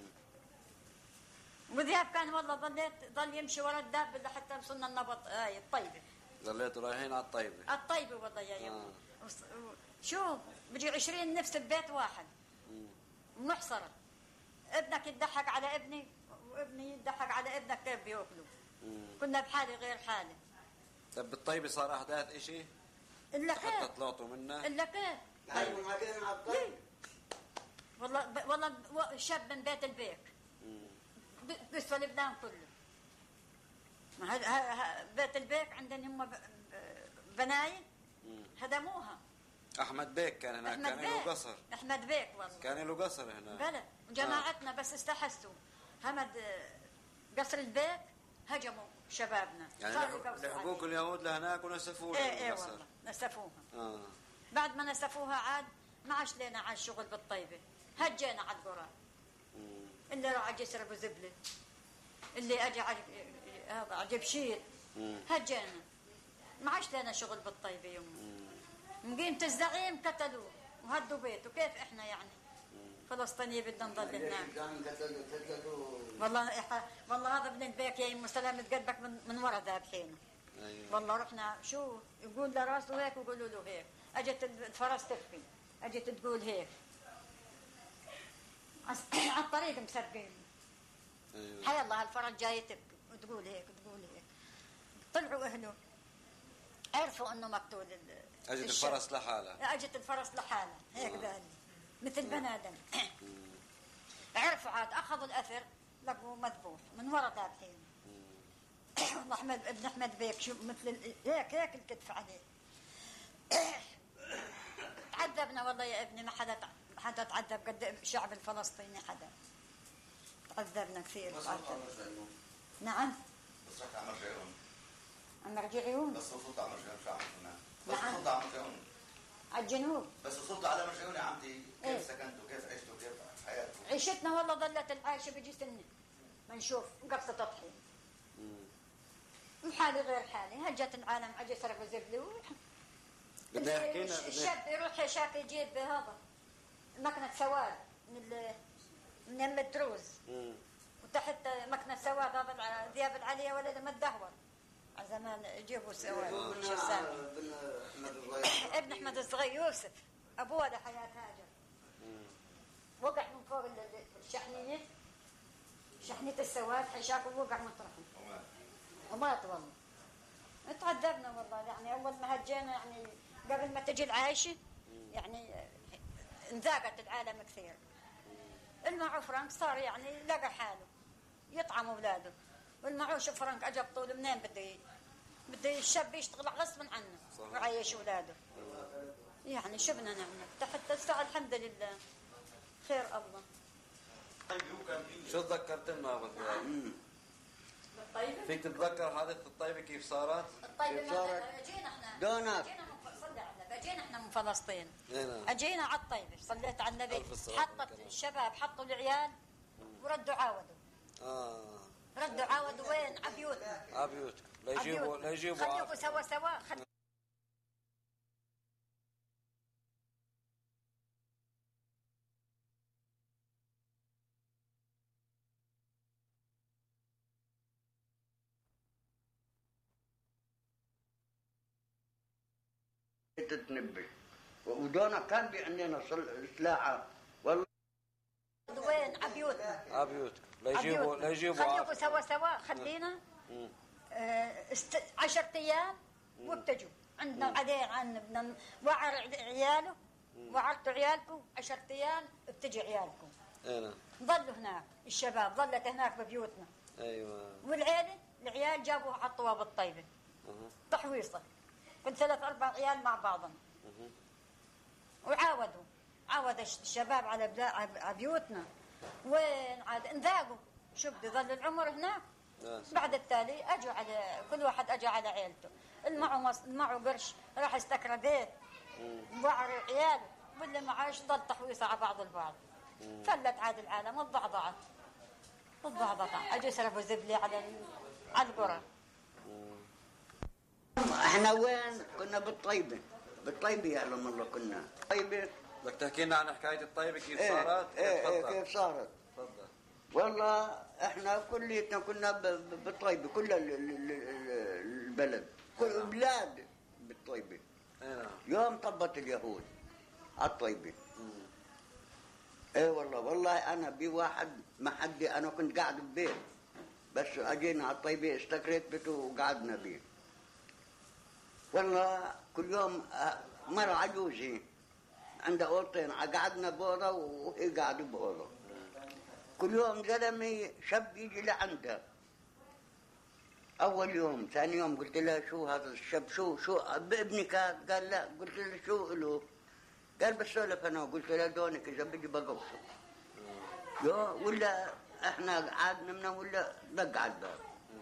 وذهب كان والله ظليت ظل يمشي ورا الدابة لحتى وصلنا النبط هاي الطيبة. ظليتوا رايحين على الطيبة. الطيبة والله يا يما. آه. وص- و- شوف بيجي عشرين نفس ببيت واحد مم. محصرة. ابنك يضحك على ابني وابني يضحك على ابنك كيف بياكلوا. مم. كنا بحالة غير حالة. طب بالطيبة صار أحداث إشي؟ إلا حتى كيف طلعتوا منها؟ إلا كيف هاجموا علينا على الطريق. والله ب... والله ب... شاب من بيت البيك مم. ب- بيسوى لبنان كله. ما هذا ه... ه... بيت البيك عندنا هم ب... ب... بناين مم. هدموها. أحمد بيك كان هناك، أحمد كان له بيك قصر. أحمد بيك والله كان له قصر هناك. بلى جماعتنا بس استحسوا همد آه، قصر البيك هجموا شبابنا يعني صاروا لحق- يقوسوا لحقوك عليه. اليهود لهناك ونسفوا ايه لهم ايه القصر. والله نسفوها. آه. بعد ما نسفوها عاد ما عاش لنا على الشغل بالطيبه هجينا على القرى. مم. اللي راح جسر ابو زبله اللي اجى على هذا على جبشير مم. هجينا ما عاش لنا شغل بالطيبه يوم مم. مقيمة الزعيم قتلوه وهدوا بيته كيف احنا يعني فلسطينيه بدنا نضل هناك. كان قتلوا قتلوا والله إح- والله هذا ابن البيك يا ام سلامة قلبك من, من ورا ذابحينه. أيوة. والله رحنا شو يقول لراسه هيك ويقولوا له هيك اجت الفرس تخفي اجت تقول هيك عس- على الطريق مسبقين. أيوة. حي الله هالفرس جاي تبكي وتقول هيك وتقول هيك. طلعوا اهله عرفوا انه مقتول ال- أجت الشاب. الفرس لحالها. اجت الفرس لحالها هيك آه. قال لي مثل بنادم. مم. عرفوا عاد اخذوا الاثر لقوا مذبوح من ورا ذابحين. والله احمد ابن احمد بيك شو مثل ال- هيك هيك الكتف عليه. تعذبنا والله يا ابني ما حدا تع- ما حدا تعذب قد الشعب الفلسطيني حدا. تعذبنا كثير. بس تعذب. صوت عمر جايون. نعم بس رح عمر جايون. عم رجع عيون بس صوت عمر جايون شو عم هناك. بس نعم. صوت عمر جايون. على الجنوب. بس صوت على عمر جايون يا عمتي إيه. كيف سكنتوا كيف عشتوا كيف حياتكم. عيشتنا والله ظلت العايشه بيجي سنه ما نشوف قصه تضحي. مم. حالي غير حالي هجت العالم اجى سرقوا زبله. بدنا يحكي لنا الشاب يروح شاف يجيب هذا مكنة سواد من ال- من يم الدروز مم. وتحت مكنة سواد هذا الع- ذياب العليا ولد ما تدهور على زمان يجيبوا سواد شو سامي. ابن احمد الصغير ابن احمد الصغير يوسف ابوه لحياة هاجر شحنة السواد حيشاك ووقع مطرحه ومات والله. تعذبنا والله يعني. أول ما هجينا يعني قبل ما تجي العايشة يعني انذاقت العالم كثير. المعه فرنك صار يعني لقى حاله يطعم أولاده، والمعوش فرنك أجاب طول منين بده بده الشاب يشتغل غصبا عنه ويعيش أولاده. يعني شو بدنا نعمل تحت الساعة الحمد لله خير الله. شو تذكرت لنا ابو ذياب؟ الطيبة؟ فيك تتذكر حادثة الطيبة كيف صارت؟ الطيبة كيف صارت؟ اجينا احنا دونك. اجينا من صلي على النبي، اجينا احنا من فلسطين. نعم. اجينا على الطيبة صليت على النبي، ألف الصلاة حطت والسلام. الشباب حطوا العيال وردوا عاودوا. اه ردوا عاودوا وين؟ على بيوتنا. على بيوتكم ليجيبوا ليجيبوا خليكم سوا سوا خلي... تتنبه. ودونا كان بي عندنا صل- سلاحة والله. وين؟ على بيوتنا. على بيوتكم ليجيبوا ليجيبوا خليكم سوا سوا خلينا آه، است... عشرة ايام وابتجوا عندنا بعدين عن بدنا وعر عياله وعرتوا عيالكم عشرة ايام بتجي عيالكم. اي نعم. ظلوا هناك الشباب ظلت هناك ببيوتنا. ايوه. والعيله العيال جابوها حطوها بالطيبه أها. تحويصه. كنت ثلاث اربع عيال مع بعضهم وعاودوا عاود الشباب على بلا... على بيوتنا. وين عاد انذاقوا شو بده ظل العمر هناك. ناس. بعد التالي اجوا على كل واحد اجى على عيلته. المعه مص... المعه قرش راح استكرى بيت وعر عياله، واللي معاش ضل تحويصه على بعض البعض. فلت عاد العالم وضعضعت وضعضعت. اجوا سربوا زبله على ال... على القرى. احنا وين كنا؟ بالطيبة. بالطيبة يا لهم الله كنا طيبة. بدك تحكي لنا عن حكاية الطيبة كيف ايه صارت؟ ايه ايه تفضل. كيف صارت؟ تفضل. والله احنا كليتنا كنا ب- ب- بالطيبة. كل ال- ال- ال- البلد كل بلاد بالطيبة. اي نعم. يوم طبت اليهود على الطيبة. ايه والله والله انا بواحد ما حد، انا كنت قاعد ببيت بس اجينا على الطيبة استكريت بيته وقعدنا بيه. والله كل يوم آه، مرة عجوزة عندها أوضتين قعدنا بأوضة وهي قاعدة بأوضة. كل يوم زلمة شاب يجي لعندها. أول يوم ثاني يوم قلت لها شو هذا الشاب شو شو ابنك هذا؟ قال لا. قلت له شو له؟ قال بسولف أنا. قلت له دونك إذا بدي بقوصه يو ولا إحنا قعدنا منه ولا دق على الباب.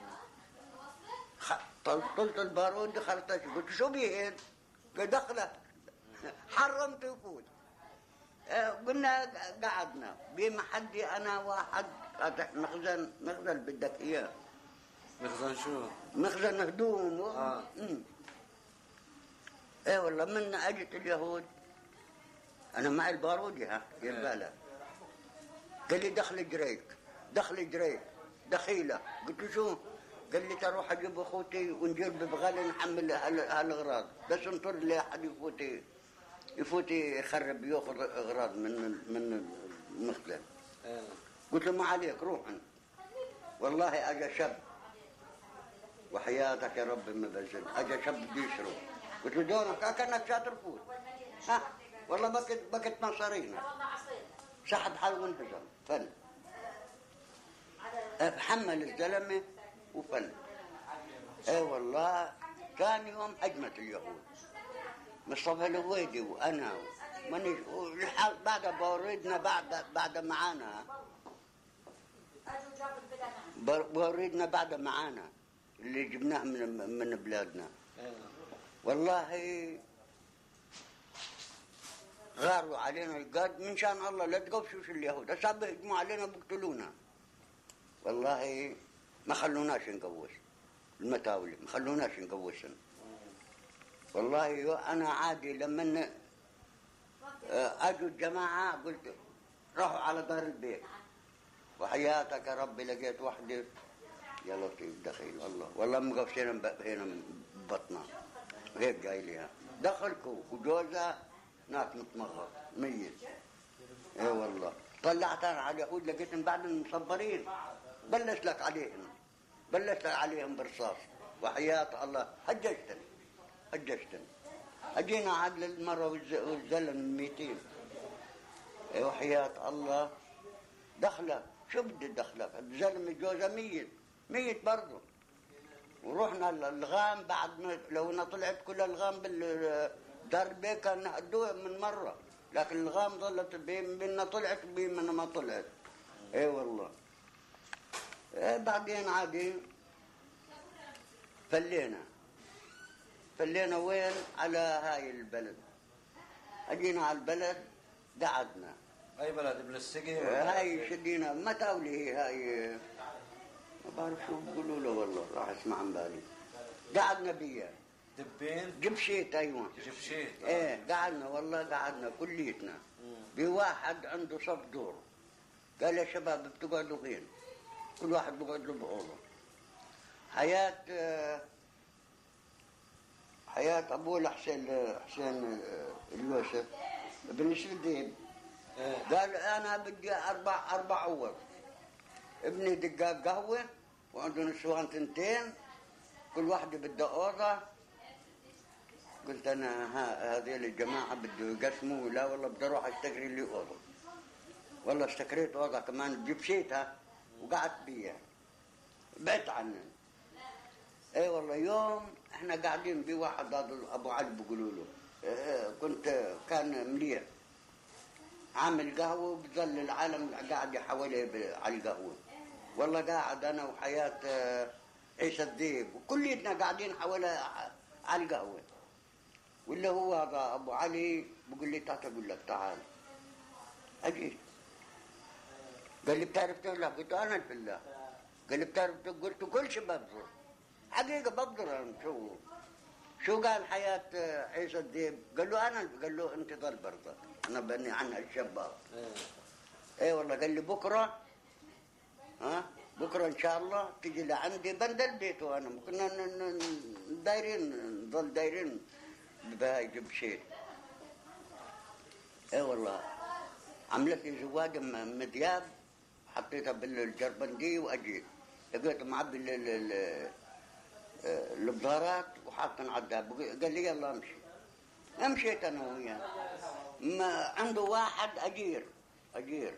طلت البارود دخلت. قلت شو بيه؟ قال دخلت. حرمت يفوت. آه، قلنا قعدنا بمحدي انا واحد فاتح مخزن. مخزن بدك اياه؟ مخزن شو؟ مخزن هدوم و... آه. مم. ايه والله من اجت اليهود انا معي البارودي ها دير بالك. قال لي دخل جريك دخل جريك دخيله. قلت له شو؟ قال لي تروح اجيب اخوتي ونجيب بغالي نحمل هال- هالاغراض بس انطر لي احد يفوتي يفوتي يخرب ياخذ اغراض من من المخزن. اي نعم. قلت له ما عليك روح انت. والله اجى شاب وحياتك يا رب ما بزل. اجى شاب بده يشرب. قلت له دونك كانك شاطر فوت. ها والله بكت بكت مصارينا. سحب حال وانفصل فل. حمل الزلمه وفل. اي والله ثاني يوم هجمت اليهود. مصطفى الهويدي وانا ماني والحال بعد بوردنا بعد بعد معانا بوردنا بعد معانا اللي جبناه من من بلادنا. اي نعم. والله غاروا علينا. قال من شان الله لا تقفشوش اليهود هسه بيهجموا علينا بيقتلونا. والله ما خلوناش نقوس المتاولي ما خلوناش نقوسن. والله يو انا عادي لما اجوا الجماعه قلت روحوا على دار البيت. وحياتك يا ربي لقيت وحده يا لطيف دخيل والله والله مقفشين هنا ببطنها هيك قايلها. دخلكوا وجوزها هناك متمغط ميت. اي والله طلعت انا على اليهود لقيتهم بعد مصبرين بلش لك عليهم بلش لك عليهم برصاص، وحياة الله هججتني هججتني. اجينا عاد المرة والزلم ميتين، وحياة الله دخلك، شو بدي دخلك؟ الزلمة جوزها ميت ميت برضه. ورحنا الغام بعد ما لو انا طلعت كل الغام بالدربة كان نهدوها من مرة، لكن الغام ظلت بينا طلعت بينا ما طلعت. اي والله. إيه بعدين عادي فلينا فلينا وين؟ على هاي البلد. اجينا على البلد قعدنا. اي بلد؟ ابن السقي؟ هاي شدينا متاولي هي هاي ما بعرف شو بيقولوا له والله، راح اسمع عن بالي. قعدنا بيا دبين؟ جبشيت. ايوه جبشيت. ايه قعدنا والله قعدنا كليتنا. بواحد عنده صف دور، قال يا شباب بتقعدوا وين؟ كل واحد بقعد له بأوضة. حياة حياة أبوه حسين حسين اليوسف ابن سلديب قال أنا بدي أربع أربع أوض. ابني دقاق قهوة وعنده نسوان تنتين، كل واحدة بدها أوضة. قلت أنا ها هذيل الجماعة بده يقسموا، لا والله بدي أروح أستقري لي أوضة. والله استقريت أوضة كمان جبشيتها وقعدت بيها، بعت عنه. اي والله يوم احنا قاعدين بواحد هذا ابو علي بيقولوا له، اه كنت كان مليح عامل قهوه وبظل العالم قاعد حواليه على القهوه. والله قاعد انا وحياه اه عيسى الذيب وكليتنا قاعدين حواليه على القهوه. واللي هو هذا ابو علي بقول لي تعال اقول لك تعال. اجيت قال لي بتعرف تغلق؟ قلت له انا في الله. قال لي بتعرف؟ قلت كل شيء بقدر، حقيقة بقدر. شو شو قال حياة عيسى الذيب؟ قال له أنا، قال له أنت ضل برضك، أنا بني عنها الشباب. إيه والله. قال لي بكرة ها بكرة إن شاء الله تجي لعندي بند البيت، وأنا كنا دايرين نضل دايرين بهاي جبشيت. إيه والله. عملت لي زواج مدياب، حطيتها بالجربندي وأجيت لقيت معبي البضارات وحاطن على الداب. قال لي يلا امشي. امشيت انا وياه. ما عنده واحد اجير اجير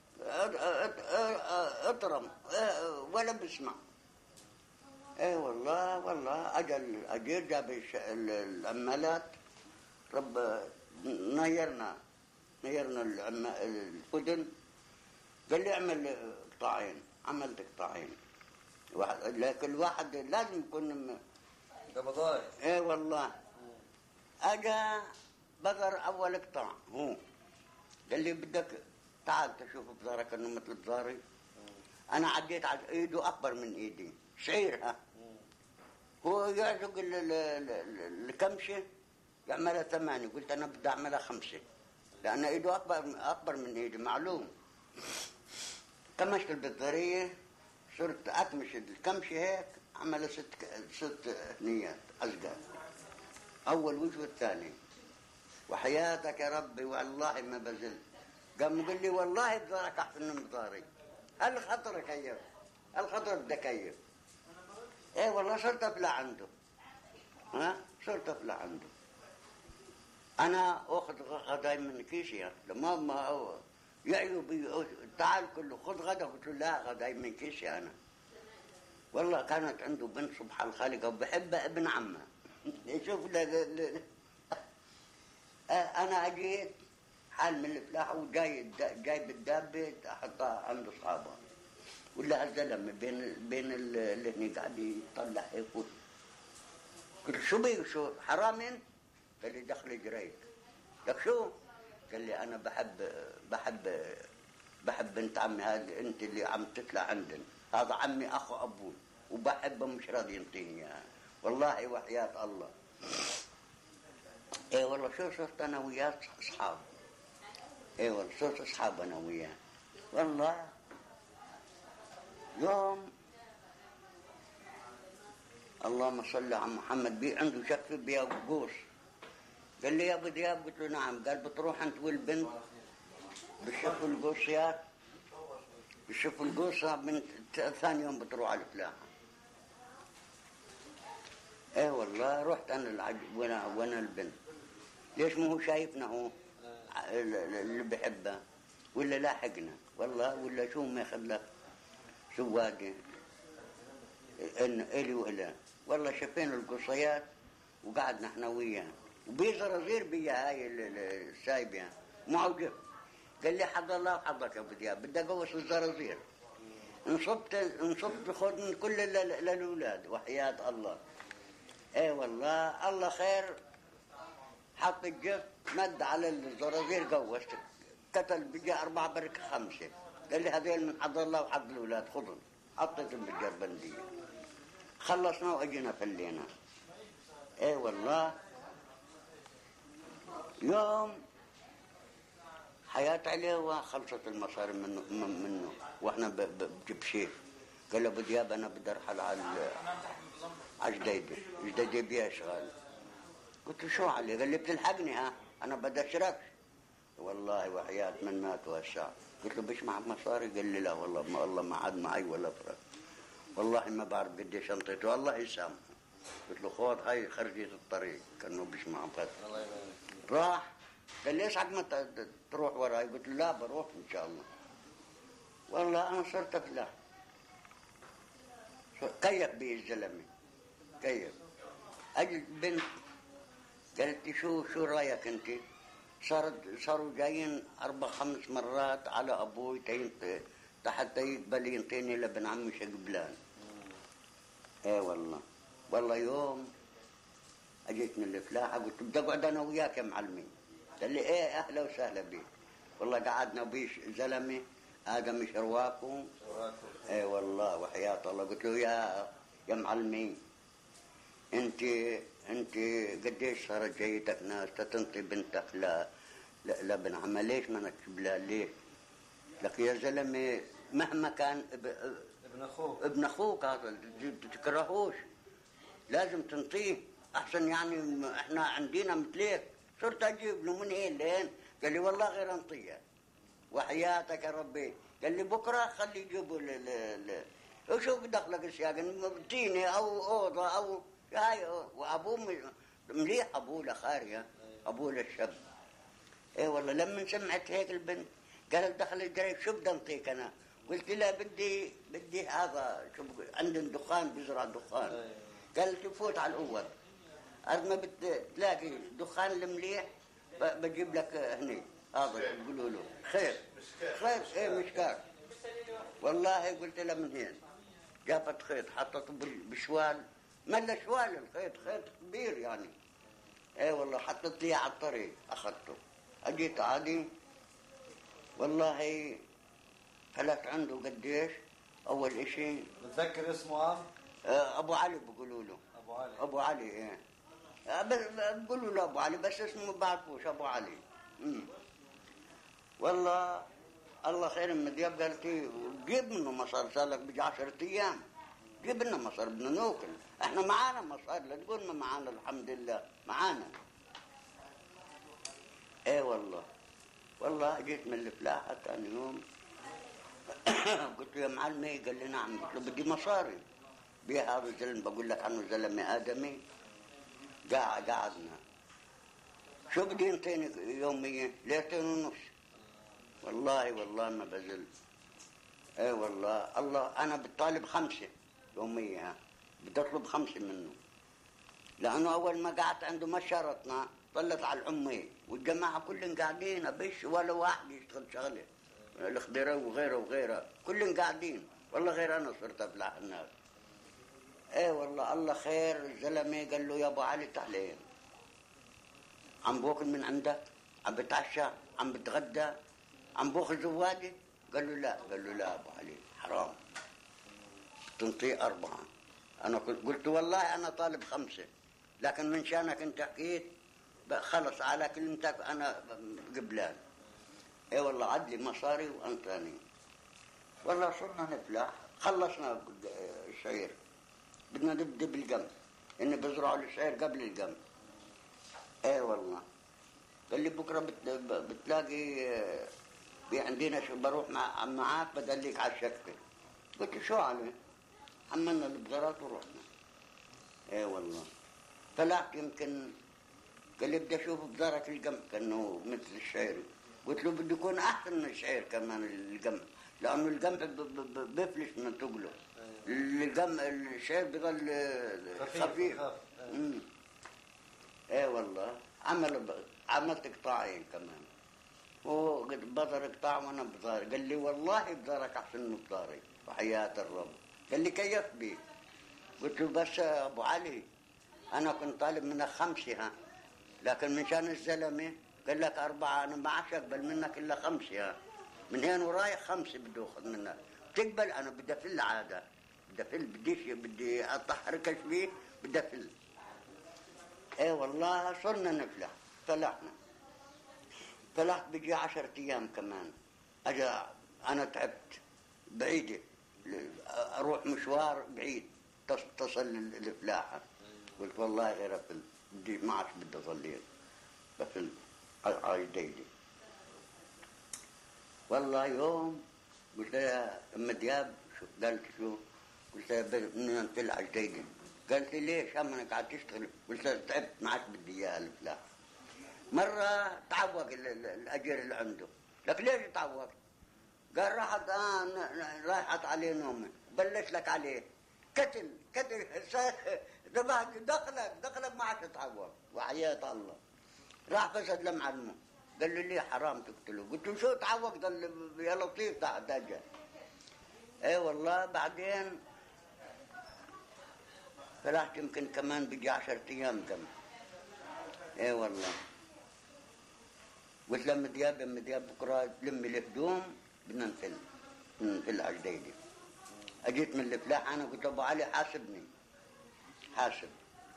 اطرم ولا بسمع. اي والله والله. اجى الاجير جاب العمالات، رب نيرنا نيرنا الفدن. قال لي اعمل قطاعين. عملت قطاعين، لكن الواحد لازم يكون بضايع. ايه والله. اجا بذر اول قطاع هو قال لي بدك تعال تشوف بذارك انه مثل بذاري. انا عديت على ايده اكبر من ايدي شعيرها. هو يعزق الكمشه يعملها ثمانيه، قلت انا بدي اعملها خمسه لان ايده اكبر اكبر من ايدي معلوم. كمشت البذاريه صرت أكمش الكمشة هيك عمل ست ست نيات أزقات، أول وجه والثاني. وحياتك يا ربي والله ما بزلت. قام قال لي والله بذارك أحسن من بذاري. هل خطر كيف؟ هل خطر بدك كيف؟ إيه والله صرت أفلع عنده. ها؟ صرت أفلع عنده. أنا أخذ غداي من كيسي يعني. لما ما هو يعيوا بي تعال كله خذ غدا. قلت له لا غداي من كيسي انا. والله كانت عنده بنت سبحان الخالق وبحبها ابن عمها. شوف ل... ل... انا اجيت حال من الفلاحه وجاي جايب الدابه احطها عند اصحابها. ولا الزلمه بين بين اللي هني قاعد يطلع هيك. قلت شو بي شو حرام انت؟ قال لي دخلي جريت. لك شو؟ قال لي انا بحب بحب بحب بنت عمي هذه انت اللي عم تطلع عندنا. هذا عمي اخو ابوي وبحبه مش راضي ينطيني اياها. والله وحياة الله. ايه والله شو صرت انا وياه اصحاب. ايه والله صرت اصحاب انا وياه. والله يوم اللهم صل على محمد بي عنده شك في بيا قوس. قال لي يا ابو دياب. قلت له نعم. قال بتروح انت والبنت بالشق القوسيات يشوف القوصة من ثاني يوم بتروح على الفلاحة. ايه والله رحت انا العج... وانا وانا البنت، ليش ما هو شايفنا هو اللي بحبها ولا لاحقنا والله، ولا شو ما يخلق سواقي ان الي ولا والله شفينا القصيات وقعدنا احنا وياه وبي زرازير بيا هاي السايبه معوجب. قال لي حظ الله وحظك يا ابو دياب، بدي اقوص الزرازير. انصبت انصبت خذ من كل الاولاد وحياة الله. ايه والله الله خير. حط الجف مد على الزرازير قوس قتل بيجي أربعة برك خمسة. قال لي هذيل من حظ الله وحظ الأولاد خذهم. حطيتهم بالجربندية خلصنا وأجينا فلينا. ايه والله يوم حياة عليه وخلصت المصاري منه منه واحنا بجبشيه. قال له ابو دياب انا بدي ارحل على على جديدة جديدة بيها اشغال. قلت له شو علي؟ قال لي بتلحقني ها انا بدي اشرك. والله وحياة من مات وهالساعة. قلت له بيش معك مصاري؟ قال لي لا والله ما الله ما عاد معي ولا فرق، والله ما بعرف قديش انطيته الله يسامحه. قلت له خذ هاي خرجية الطريق كانه بيش معه فتح. راح قال لي اسعد ما تروح وراي؟ قلت له لا بروح ان شاء الله. والله انا صرت افلاح. كيف بي الزلمه كيف. اجي البنت قالت لي شو شو رايك انت؟ صارت صاروا جايين اربع خمس مرات على ابوي حتى يقبل ينطيني لابن عمي شقبلان. ايه والله والله يوم اجيت من الفلاحه قلت بدي اقعد انا وياك يا معلمين. قال لي ايه اهلا وسهلا بيك. والله قعدنا بيش زلمه ادم شرواكم. ايه والله وحياة الله. قلت له يا يا معلمين انت انت قديش صارت جيتك ناس تنطي بنتك لا لابن عمها، ليش ما نكتب لها ليه؟ لك يا زلمه مهما كان ابن اخوك ابن اخوك هذا تكرهوش لازم تنطيه احسن. يعني احنا عندنا مثليك. صرت اجيب له من هين لين. قال لي والله غير انطيه وحياتك يا ربي. قال لي بكره خلي يجيبوا ل ل وشو دخلك السياق تيني او اوضه او هاي. وابوه مليح ابوه لخارجه ابوه للشاب. ايه والله لما سمعت هيك البنت قالت دخل الجري شو بدي انطيك انا؟ قلت لها بدي بدي هذا شو عندنا دخان بزرع دخان. قالت فوت على الاول قد ما بتلاقي دخان المليح بجيب لك هني هذا بيقولوا له خير خير. ايه مشكار. والله قلت لها من هين جابت خيط حطته بشوال ملا شوال الخيط خيط كبير يعني. ايه والله حطت لي على الطريق اخذته. اجيت عادي والله فلت عنده قديش. اول اشي بتذكر اسمه عم؟ ابو علي بيقولوا له. ابو علي ابو علي ايه بقولوا له ابو علي بس اسمه ما بعرفوش ابو علي. امم والله الله خير. من دياب قالت لي جيب منه مصار صار لك بيجي عشرة ايام جيب لنا مصار بدنا ناكل احنا معانا مصار لا تقول ما معانا الحمد لله معانا. ايه والله والله جيت من الفلاحه ثاني يوم قلت له يا معلمي قال لي نعم. قلت له بدي مصاري بيها هذا الزلمه بقول لك عنه زلمه ادمي. قاعد قعدنا شو بدي ينطيني يوميا؟ ليلتين ونص. والله والله ما بزل. ايه والله الله انا بطالب خمسه يوميا بدي اطلب خمسه منه لانه اول ما قعدت عنده ما شرطنا طلت على الامي والجماعه كلهم قاعدين بش ولا واحد يشتغل شغله الخضيره وغيره وغيره كلهم قاعدين. والله غير انا صرت افلح الناس. ايه والله الله خير. الزلمه قال له يا ابو علي تعالين عم باكل من عندك؟ عم بتعشى؟ عم بتغدى؟ عم باخذ زواجي؟ قال له لا. قال له لا ابو علي حرام تنطيه اربعه. انا قلت والله انا طالب خمسه لكن من شانك انت حكيت خلص على كلمتك انا قبلان. اي والله عدلي مصاري وانطاني. والله صرنا نفلح. خلصنا الشعير بدنا نبدا بالقمح اني بزرعوا الشعير قبل القمح. اي والله قال لي بكره بتلاقي في عندنا شو بروح مع معاك بدليك على الشكل. قلت شو عليه؟ حملنا البزارات ورحنا. ايه والله. طلعت يمكن قال لي بدي اشوف بزارة القمح كانه مثل الشعير. قلت له بده يكون احسن من الشعير كمان القمح، لانه القمح بفلش من تقله. القمح الشعير بضل خفيف. امم ايه والله. عمل عملت قطاعين كمان. هو بذر قطاع وانا بذار. قال لي والله بذارك احسن من بذاري وحياة الرب. قال لي كيف بي؟ قلت له بس ابو علي انا كنت طالب منك خمسه ها، لكن من شان الزلمه قال لك اربعه، انا ما عادش اقبل منك الا خمسه ها، من هين ورايح خمسه بدي اخذ منك. تقبل؟ انا بدي افل عاده، بدي افل، بديش بدي اطحركش فيه، بدي افل. ايه والله صرنا نفلح. طلعنا طلعت بيجي عشرة ايام كمان. اجا انا تعبت بعيده، اروح مشوار بعيد تصل الفلاحه. قلت والله غير افل، بدي ما عادش بدي اظل بفل على جديدي. والله يوم قلت لها ام دياب شو قالت شو؟ قلت لها بدنا نفل على جديدي. قالت لي ليش؟ اما انك قاعد تشتغل. قلت لها تعبت ما عادش بدي اياها الفلاحه. مرة تعوق الأجير اللي عنده. لك ليش تعوق؟ قال راحت آه راحت عليه نومه. بلش لك عليه قتل قتل دخلك دخلك ما عاد تعوق وحياة الله. راح فسد لمعلمه. قال لي ليه حرام تقتله؟ قلت له شو تعوق؟ قال لي يا لطيف تاع دجا. اي والله. بعدين طلعت يمكن كمان بيجي عشرة ايام كم. اي والله. قلت لها ام دياب ام دياب بكره لمي الهدوم بدنا نفل نفل على جديدي. اجيت من الفلاح انا قلت ابو علي حاسبني حاسب.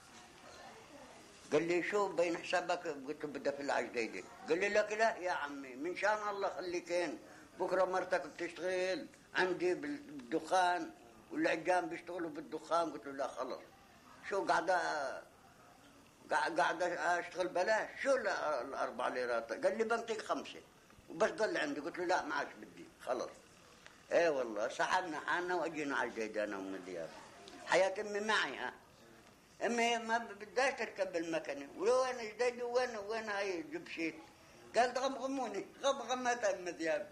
قال لي شو بين حسابك؟ قلت له بدي افل على جديدي. قال لي لك لا يا عمي من شان الله خليكين، بكره مرتك بتشتغل عندي بالدخان والعجام بيشتغلوا بالدخان. قلت له لا خلص شو قاعده قاعد اشتغل بلاش. شو الاربع ليرات؟ قال لي بنطيك خمسه وبس ضل عندي. قلت له لا ما عادش بدي خلص. ايه والله. سحبنا حالنا واجينا على الجيد انا وام دياب. حياه امي معي ها. امي ما بدهاش تركب المكنه. وين جديد وين وين هاي جبشيت؟ قالت غمغموني غمغمت ام دياب.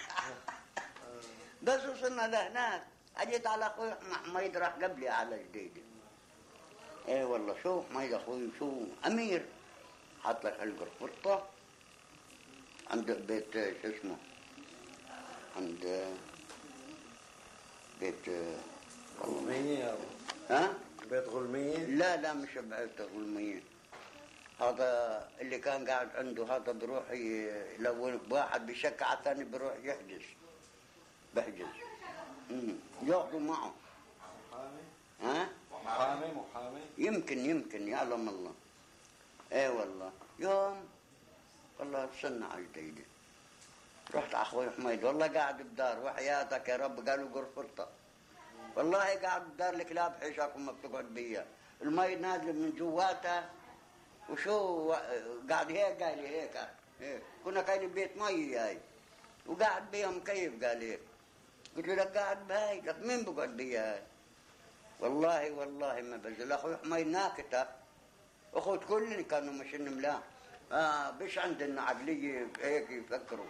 بس وصلنا لهناك اجيت على اخوي حميد راح قبلي على جديد. ايه والله. شوف حميد اخوي شو امير، حط لك القرفطه عند بيت شو اسمه، عند بيت غلمية. ها؟ بيت غلمية؟ لا لا مش بيت غلمية. هذا اللي كان قاعد عنده هذا بروح يلون بواحد بشكل على الثاني بروح يحجز بحجز. امم ياخذوا معه. محامي؟ ها؟ محامي محامي؟ يمكن يمكن يعلم الله. ايه والله. يوم والله وصلنا على جديدة. رحت على اخوي حميد والله قاعد بدار وحياتك يا رب. قالوا قرفطة. والله قاعد بدار الكلاب حيشك وما بتقعد بيا. المي نازله من جواتها وشو قاعد هيك قال لي هيك هيك. كنا كاين بيت مي هاي وقاعد بيها مكيف. قال هيك. قلت له لك قاعد بهاي؟ لك مين بقعد بيا هاي؟ والله والله ما بزل. اخوي حميد ناكته. اخوت كلهم كانوا ماشيين ملاح. آه بش عندنا عقليه هيك يفكروا.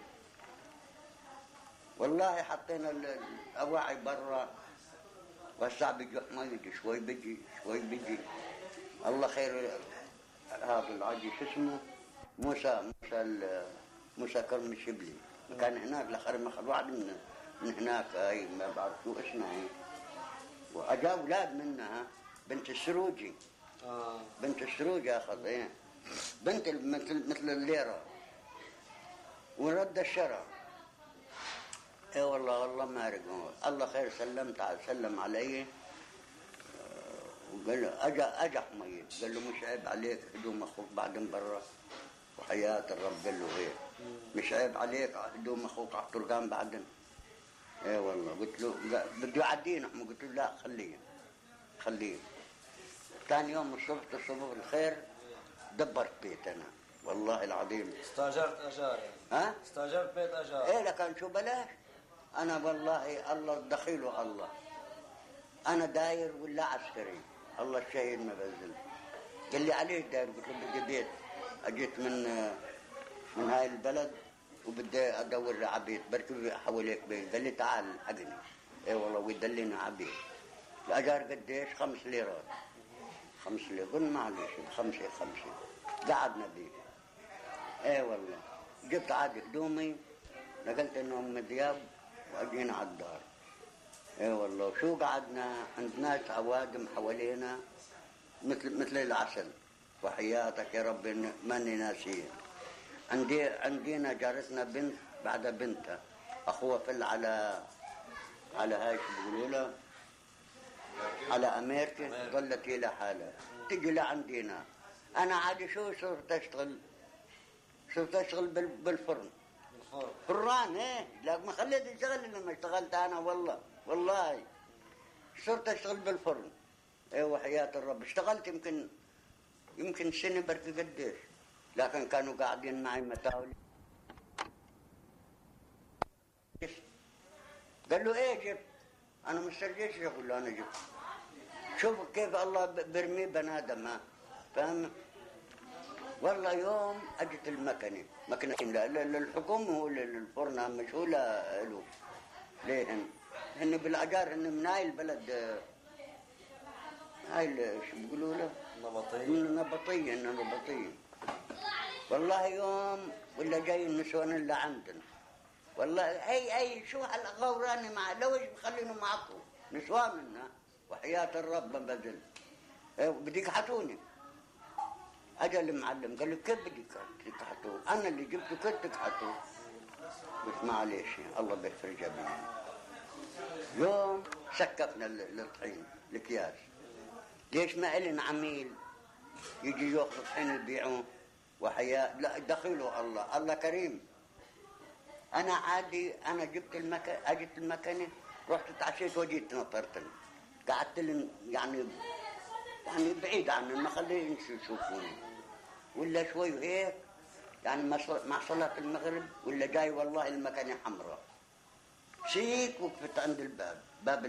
والله حطينا الاواعي برا والساعة بيجي حميد شوي بيجي شوي بيجي. الله خير. هذا العاجي شو اسمه موسى موسى موسى كرم الشبلي كان هناك لخر ما اخذ واحد من من هناك هاي ما بعرف شو اسمها هي. واجا اولاد منها بنت السروجي. اه بنت السروجي اخذ ايه بنت مثل مثل الليره ورد الشرع. اي والله والله ما رقم. الله خير. سلمت على سلم علي وقال له اجا اجا حميد. قال له مش عيب عليك هدوم اخوك بعدين برا وحياة الرب. قال له ايه مش عيب عليك هدوم اخوك على الطرقان بعدين. ايه والله. قلت له بده يعدينا. قلت له لا خليه خليه. ثاني يوم الصبح الصبح الخير دبرت بيت انا والله العظيم. استاجرت اجار يعني؟ ها؟ استاجرت بيت اجار. ايه لكن شو بلاش. انا والله الله دخيله الله. انا داير ولا عسكري، الله الشهيد ما بنزل. قال لي عليه داير؟ قلت له بدي بيت، اجيت من من هاي البلد وبدي ادور على بيت بركب حواليك بيت. قال لي تعال حقني. ايه والله ويدلينا على بيت. الاجار قديش؟ خمس ليرات. خمس ليرات. قلنا معلش خمسه خمسه. قعدنا بيه. ايه والله جبت عاد هدومي نقلت انه ام دياب واجينا على الدار. ايه والله شو قعدنا عند ناس عوادم حوالينا مثل مثل العسل. وحياتك يا رب ماني ناسيه. عندي عندنا جارتنا بنت بعد بنتها اخوها فل على على هاي شو بيقولوا لها على امريكا، ظلت هي لحالها تجي لعندنا. انا عادي شو صرت اشتغل؟ صرت اشتغل بالفرن. بالفرن فران ايه، لا ما خليت الشغل لما اشتغلت انا والله والله صرت اشتغل بالفرن. ايه وحياة الرب اشتغلت يمكن يمكن سنة بركي قديش، لكن كانوا قاعدين معي متاولي. قال له ايه جبت؟ انا مسترجيش اقول له انا جبت. شوف كيف الله برمي بني ادم ها فاهم؟ والله يوم اجت المكنه مكنه للحكومه هو للفرن مش هو له. ليه هن؟ هن بالاجار هن من هاي البلد هاي شو بيقولوا له؟ نبطية. نبطية نبطية. والله يوم ولا جاي النسوان اللي عندنا. والله اي اي شو هالغوراني مع لو ايش بخلينه معكم نسواننا وحياة الرب ما بذل. بدي يكحتوني. اجى المعلم قال له كيف بدي تكحتوه؟ انا اللي جبته كيف تكحتوه؟ قلت معلش الله بيفرجها بي. يوم سكفنا الطحين الاكياس. ليش ما إلنا عميل يجي ياخذ طحين يبيعوه وحياة؟ لا دخيله الله، الله كريم. انا عادي انا جبت المكنه اجت المكنه رحت تعشيت وجيت نطرت قعدت لهم يعني يعني بعيد عني ما خليهم يشوفوني ولا شوي هيك يعني مع صلاة المغرب ولا جاي والله المكنه حمراء شيك وقفت عند الباب باب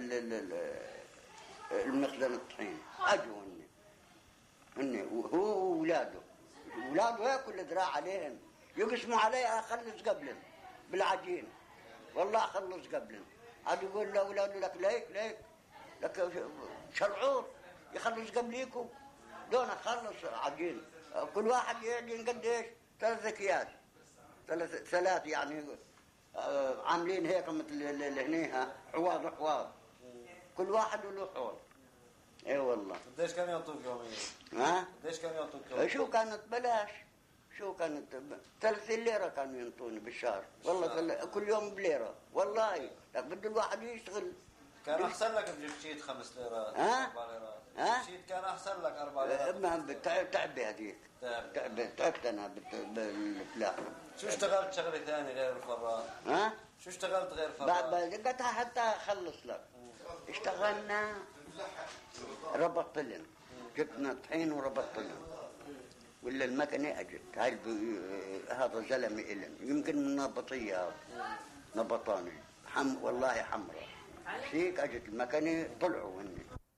المخزن الطحين. اجوا هن هن وهو واولاده اولاده هيك كل ذراع عليهم يقسموا علي اخلص قبلهم بالعجين والله اخلص قبلهم. عاد يقول لاولاده لك ليك ليك لك شرعور يخلص قبليكم دون اخلص عجين. كل واحد يعجن قديش؟ ثلاث اكياس ثلاث ثلاث يعني آه عاملين هيك مثل اللي هنيها حواض حواض كل واحد له حوض. اي والله. قديش كان يعطوك يوميا؟ ها؟ قديش كان يعطوك يوميا؟ شو كانت بلاش؟ شو كانت ثلاثين ليرة كانوا ينطوني بالشهر والله كل يوم بليرة والله. لك بده الواحد يشتغل. كان احسن لك تجيب شيت خمس ليرات ها؟ اربع ليرات. ها؟ شيت كان احسن لك اربع ليرات. ما تعب هذيك. تعب. تعبت انا بالفلاحة. شو اشتغلت شغله ثانيه غير الفران؟ ها؟ شو اشتغلت غير فران؟ لقيتها حتى اخلص لك. اشتغلنا ربط لنا جبنا طحين وربط لنا ولا المكنه اجت هاي هذا زلمه الن يمكن من نبطيه هذا نبطاني حم والله حمراء هيك اجت المكنه طلعوا هن.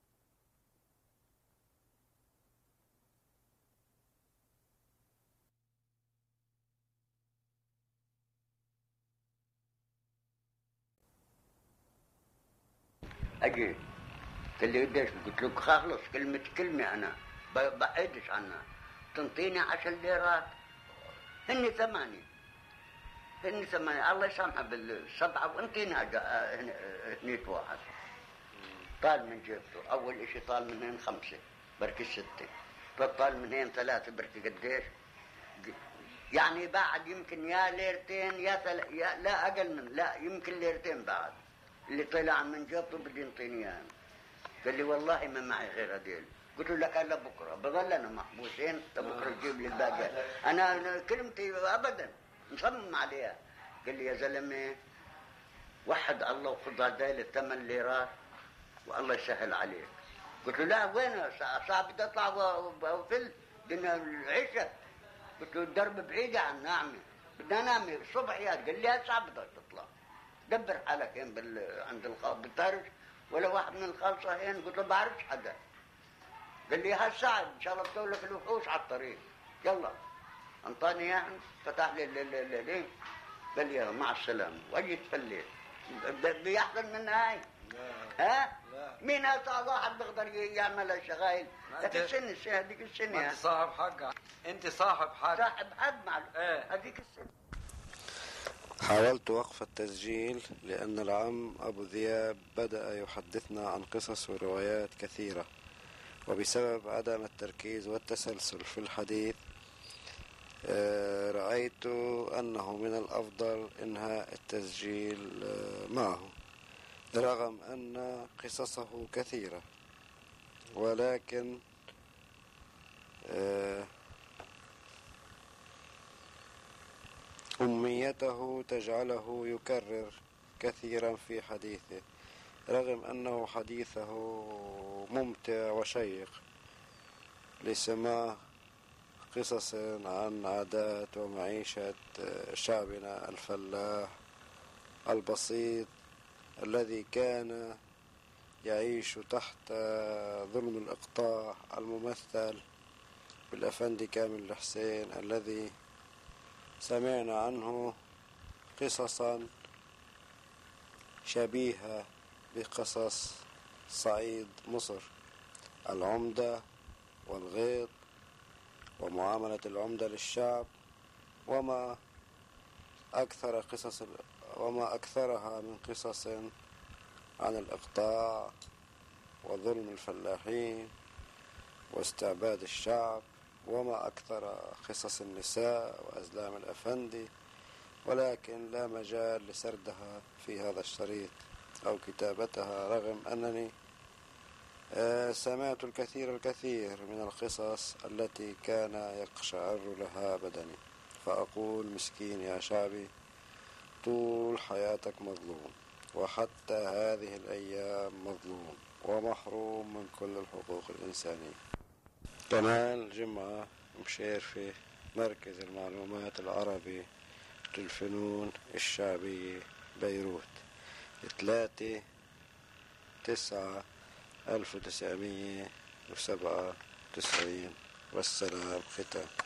اجي قال لي قديش؟ قلت له خلص كلمة كلمة أنا بعيدش عنها. تنطيني عشر ليرات هني ثمانية هني ثمانية الله يسامحها بالسبعة وانطيني هنيت واحد. طال من جيبته أول إشي طال من هين خمسة بركي ستة طال من هين ثلاثة بركي قديش يعني بعد يمكن يا ليرتين يا, ثل... يا لا أقل من لا يمكن ليرتين بعد اللي طلع من جيبته بدي ينطيني اياه. قال لي والله ما معي غير هذيل. قلت له لك هلا بكره بظل انا محبوسين بكره تجيب لي الباقي. انا كلمتي ابدا مصمم عليها. قال لي يا زلمه وحد الله وخذ هذيل الثمان ليرات والله يسهل عليك. قلت له لا وين صعب بدي اطلع وفل بدنا العشاء. قلت له الدرب بعيد عن نعمه بدنا ننام الصبحيات. قال لي هسه بدك تطلع دبر حالك هين بال... عند الخالص بتعرف ولا واحد من الخالصة هين؟ قلت له بعرفش حدا. قال لي هالساعة ان شاء الله بتقول لك الوحوش على الطريق. يلا انطاني اياها، فتح لي الليل، قال لي مع السلامة واجيت فليت. بيحصل من هاي؟ ها؟ لا. مين هسه واحد بيقدر يعمل الشغايل؟ لك السن السن هذيك السنة. انت صاحب حق، انت صاحب حق. صاحب حد مع ايه. هذيك السن. حاولت وقف التسجيل لأن العم أبو ذياب بدأ يحدثنا عن قصص وروايات كثيرة، وبسبب عدم التركيز والتسلسل في الحديث رأيت أنه من الأفضل إنهاء التسجيل معه، رغم أن قصصه كثيرة، ولكن أميته تجعله يكرر كثيرا في حديثه، رغم أنه حديثه ممتع وشيق لسماع قصص عن عادات ومعيشة شعبنا الفلاح البسيط الذي كان يعيش تحت ظلم الإقطاع الممثل بالأفندي كامل الحسين، الذي سمعنا عنه قصصا شبيهة بقصص صعيد مصر، العمدة والغيط ومعاملة العمدة للشعب، وما أكثر قصص وما أكثرها من قصص عن الإقطاع وظلم الفلاحين واستعباد الشعب، وما أكثر قصص النساء وأزلام الأفندي، ولكن لا مجال لسردها في هذا الشريط أو كتابتها، رغم أنني سمعت الكثير الكثير من القصص التي كان يقشعر لها بدني، فأقول مسكين يا شعبي، طول حياتك مظلوم، وحتى هذه الأيام مظلوم ومحروم من كل الحقوق الإنسانية. كمال جمعة، مشير مركز المعلومات العربي للفنون الشعبية، بيروت، ثلاثة تسعة ألف وتسعمية وسبعة وتسعين. والسلام ختام.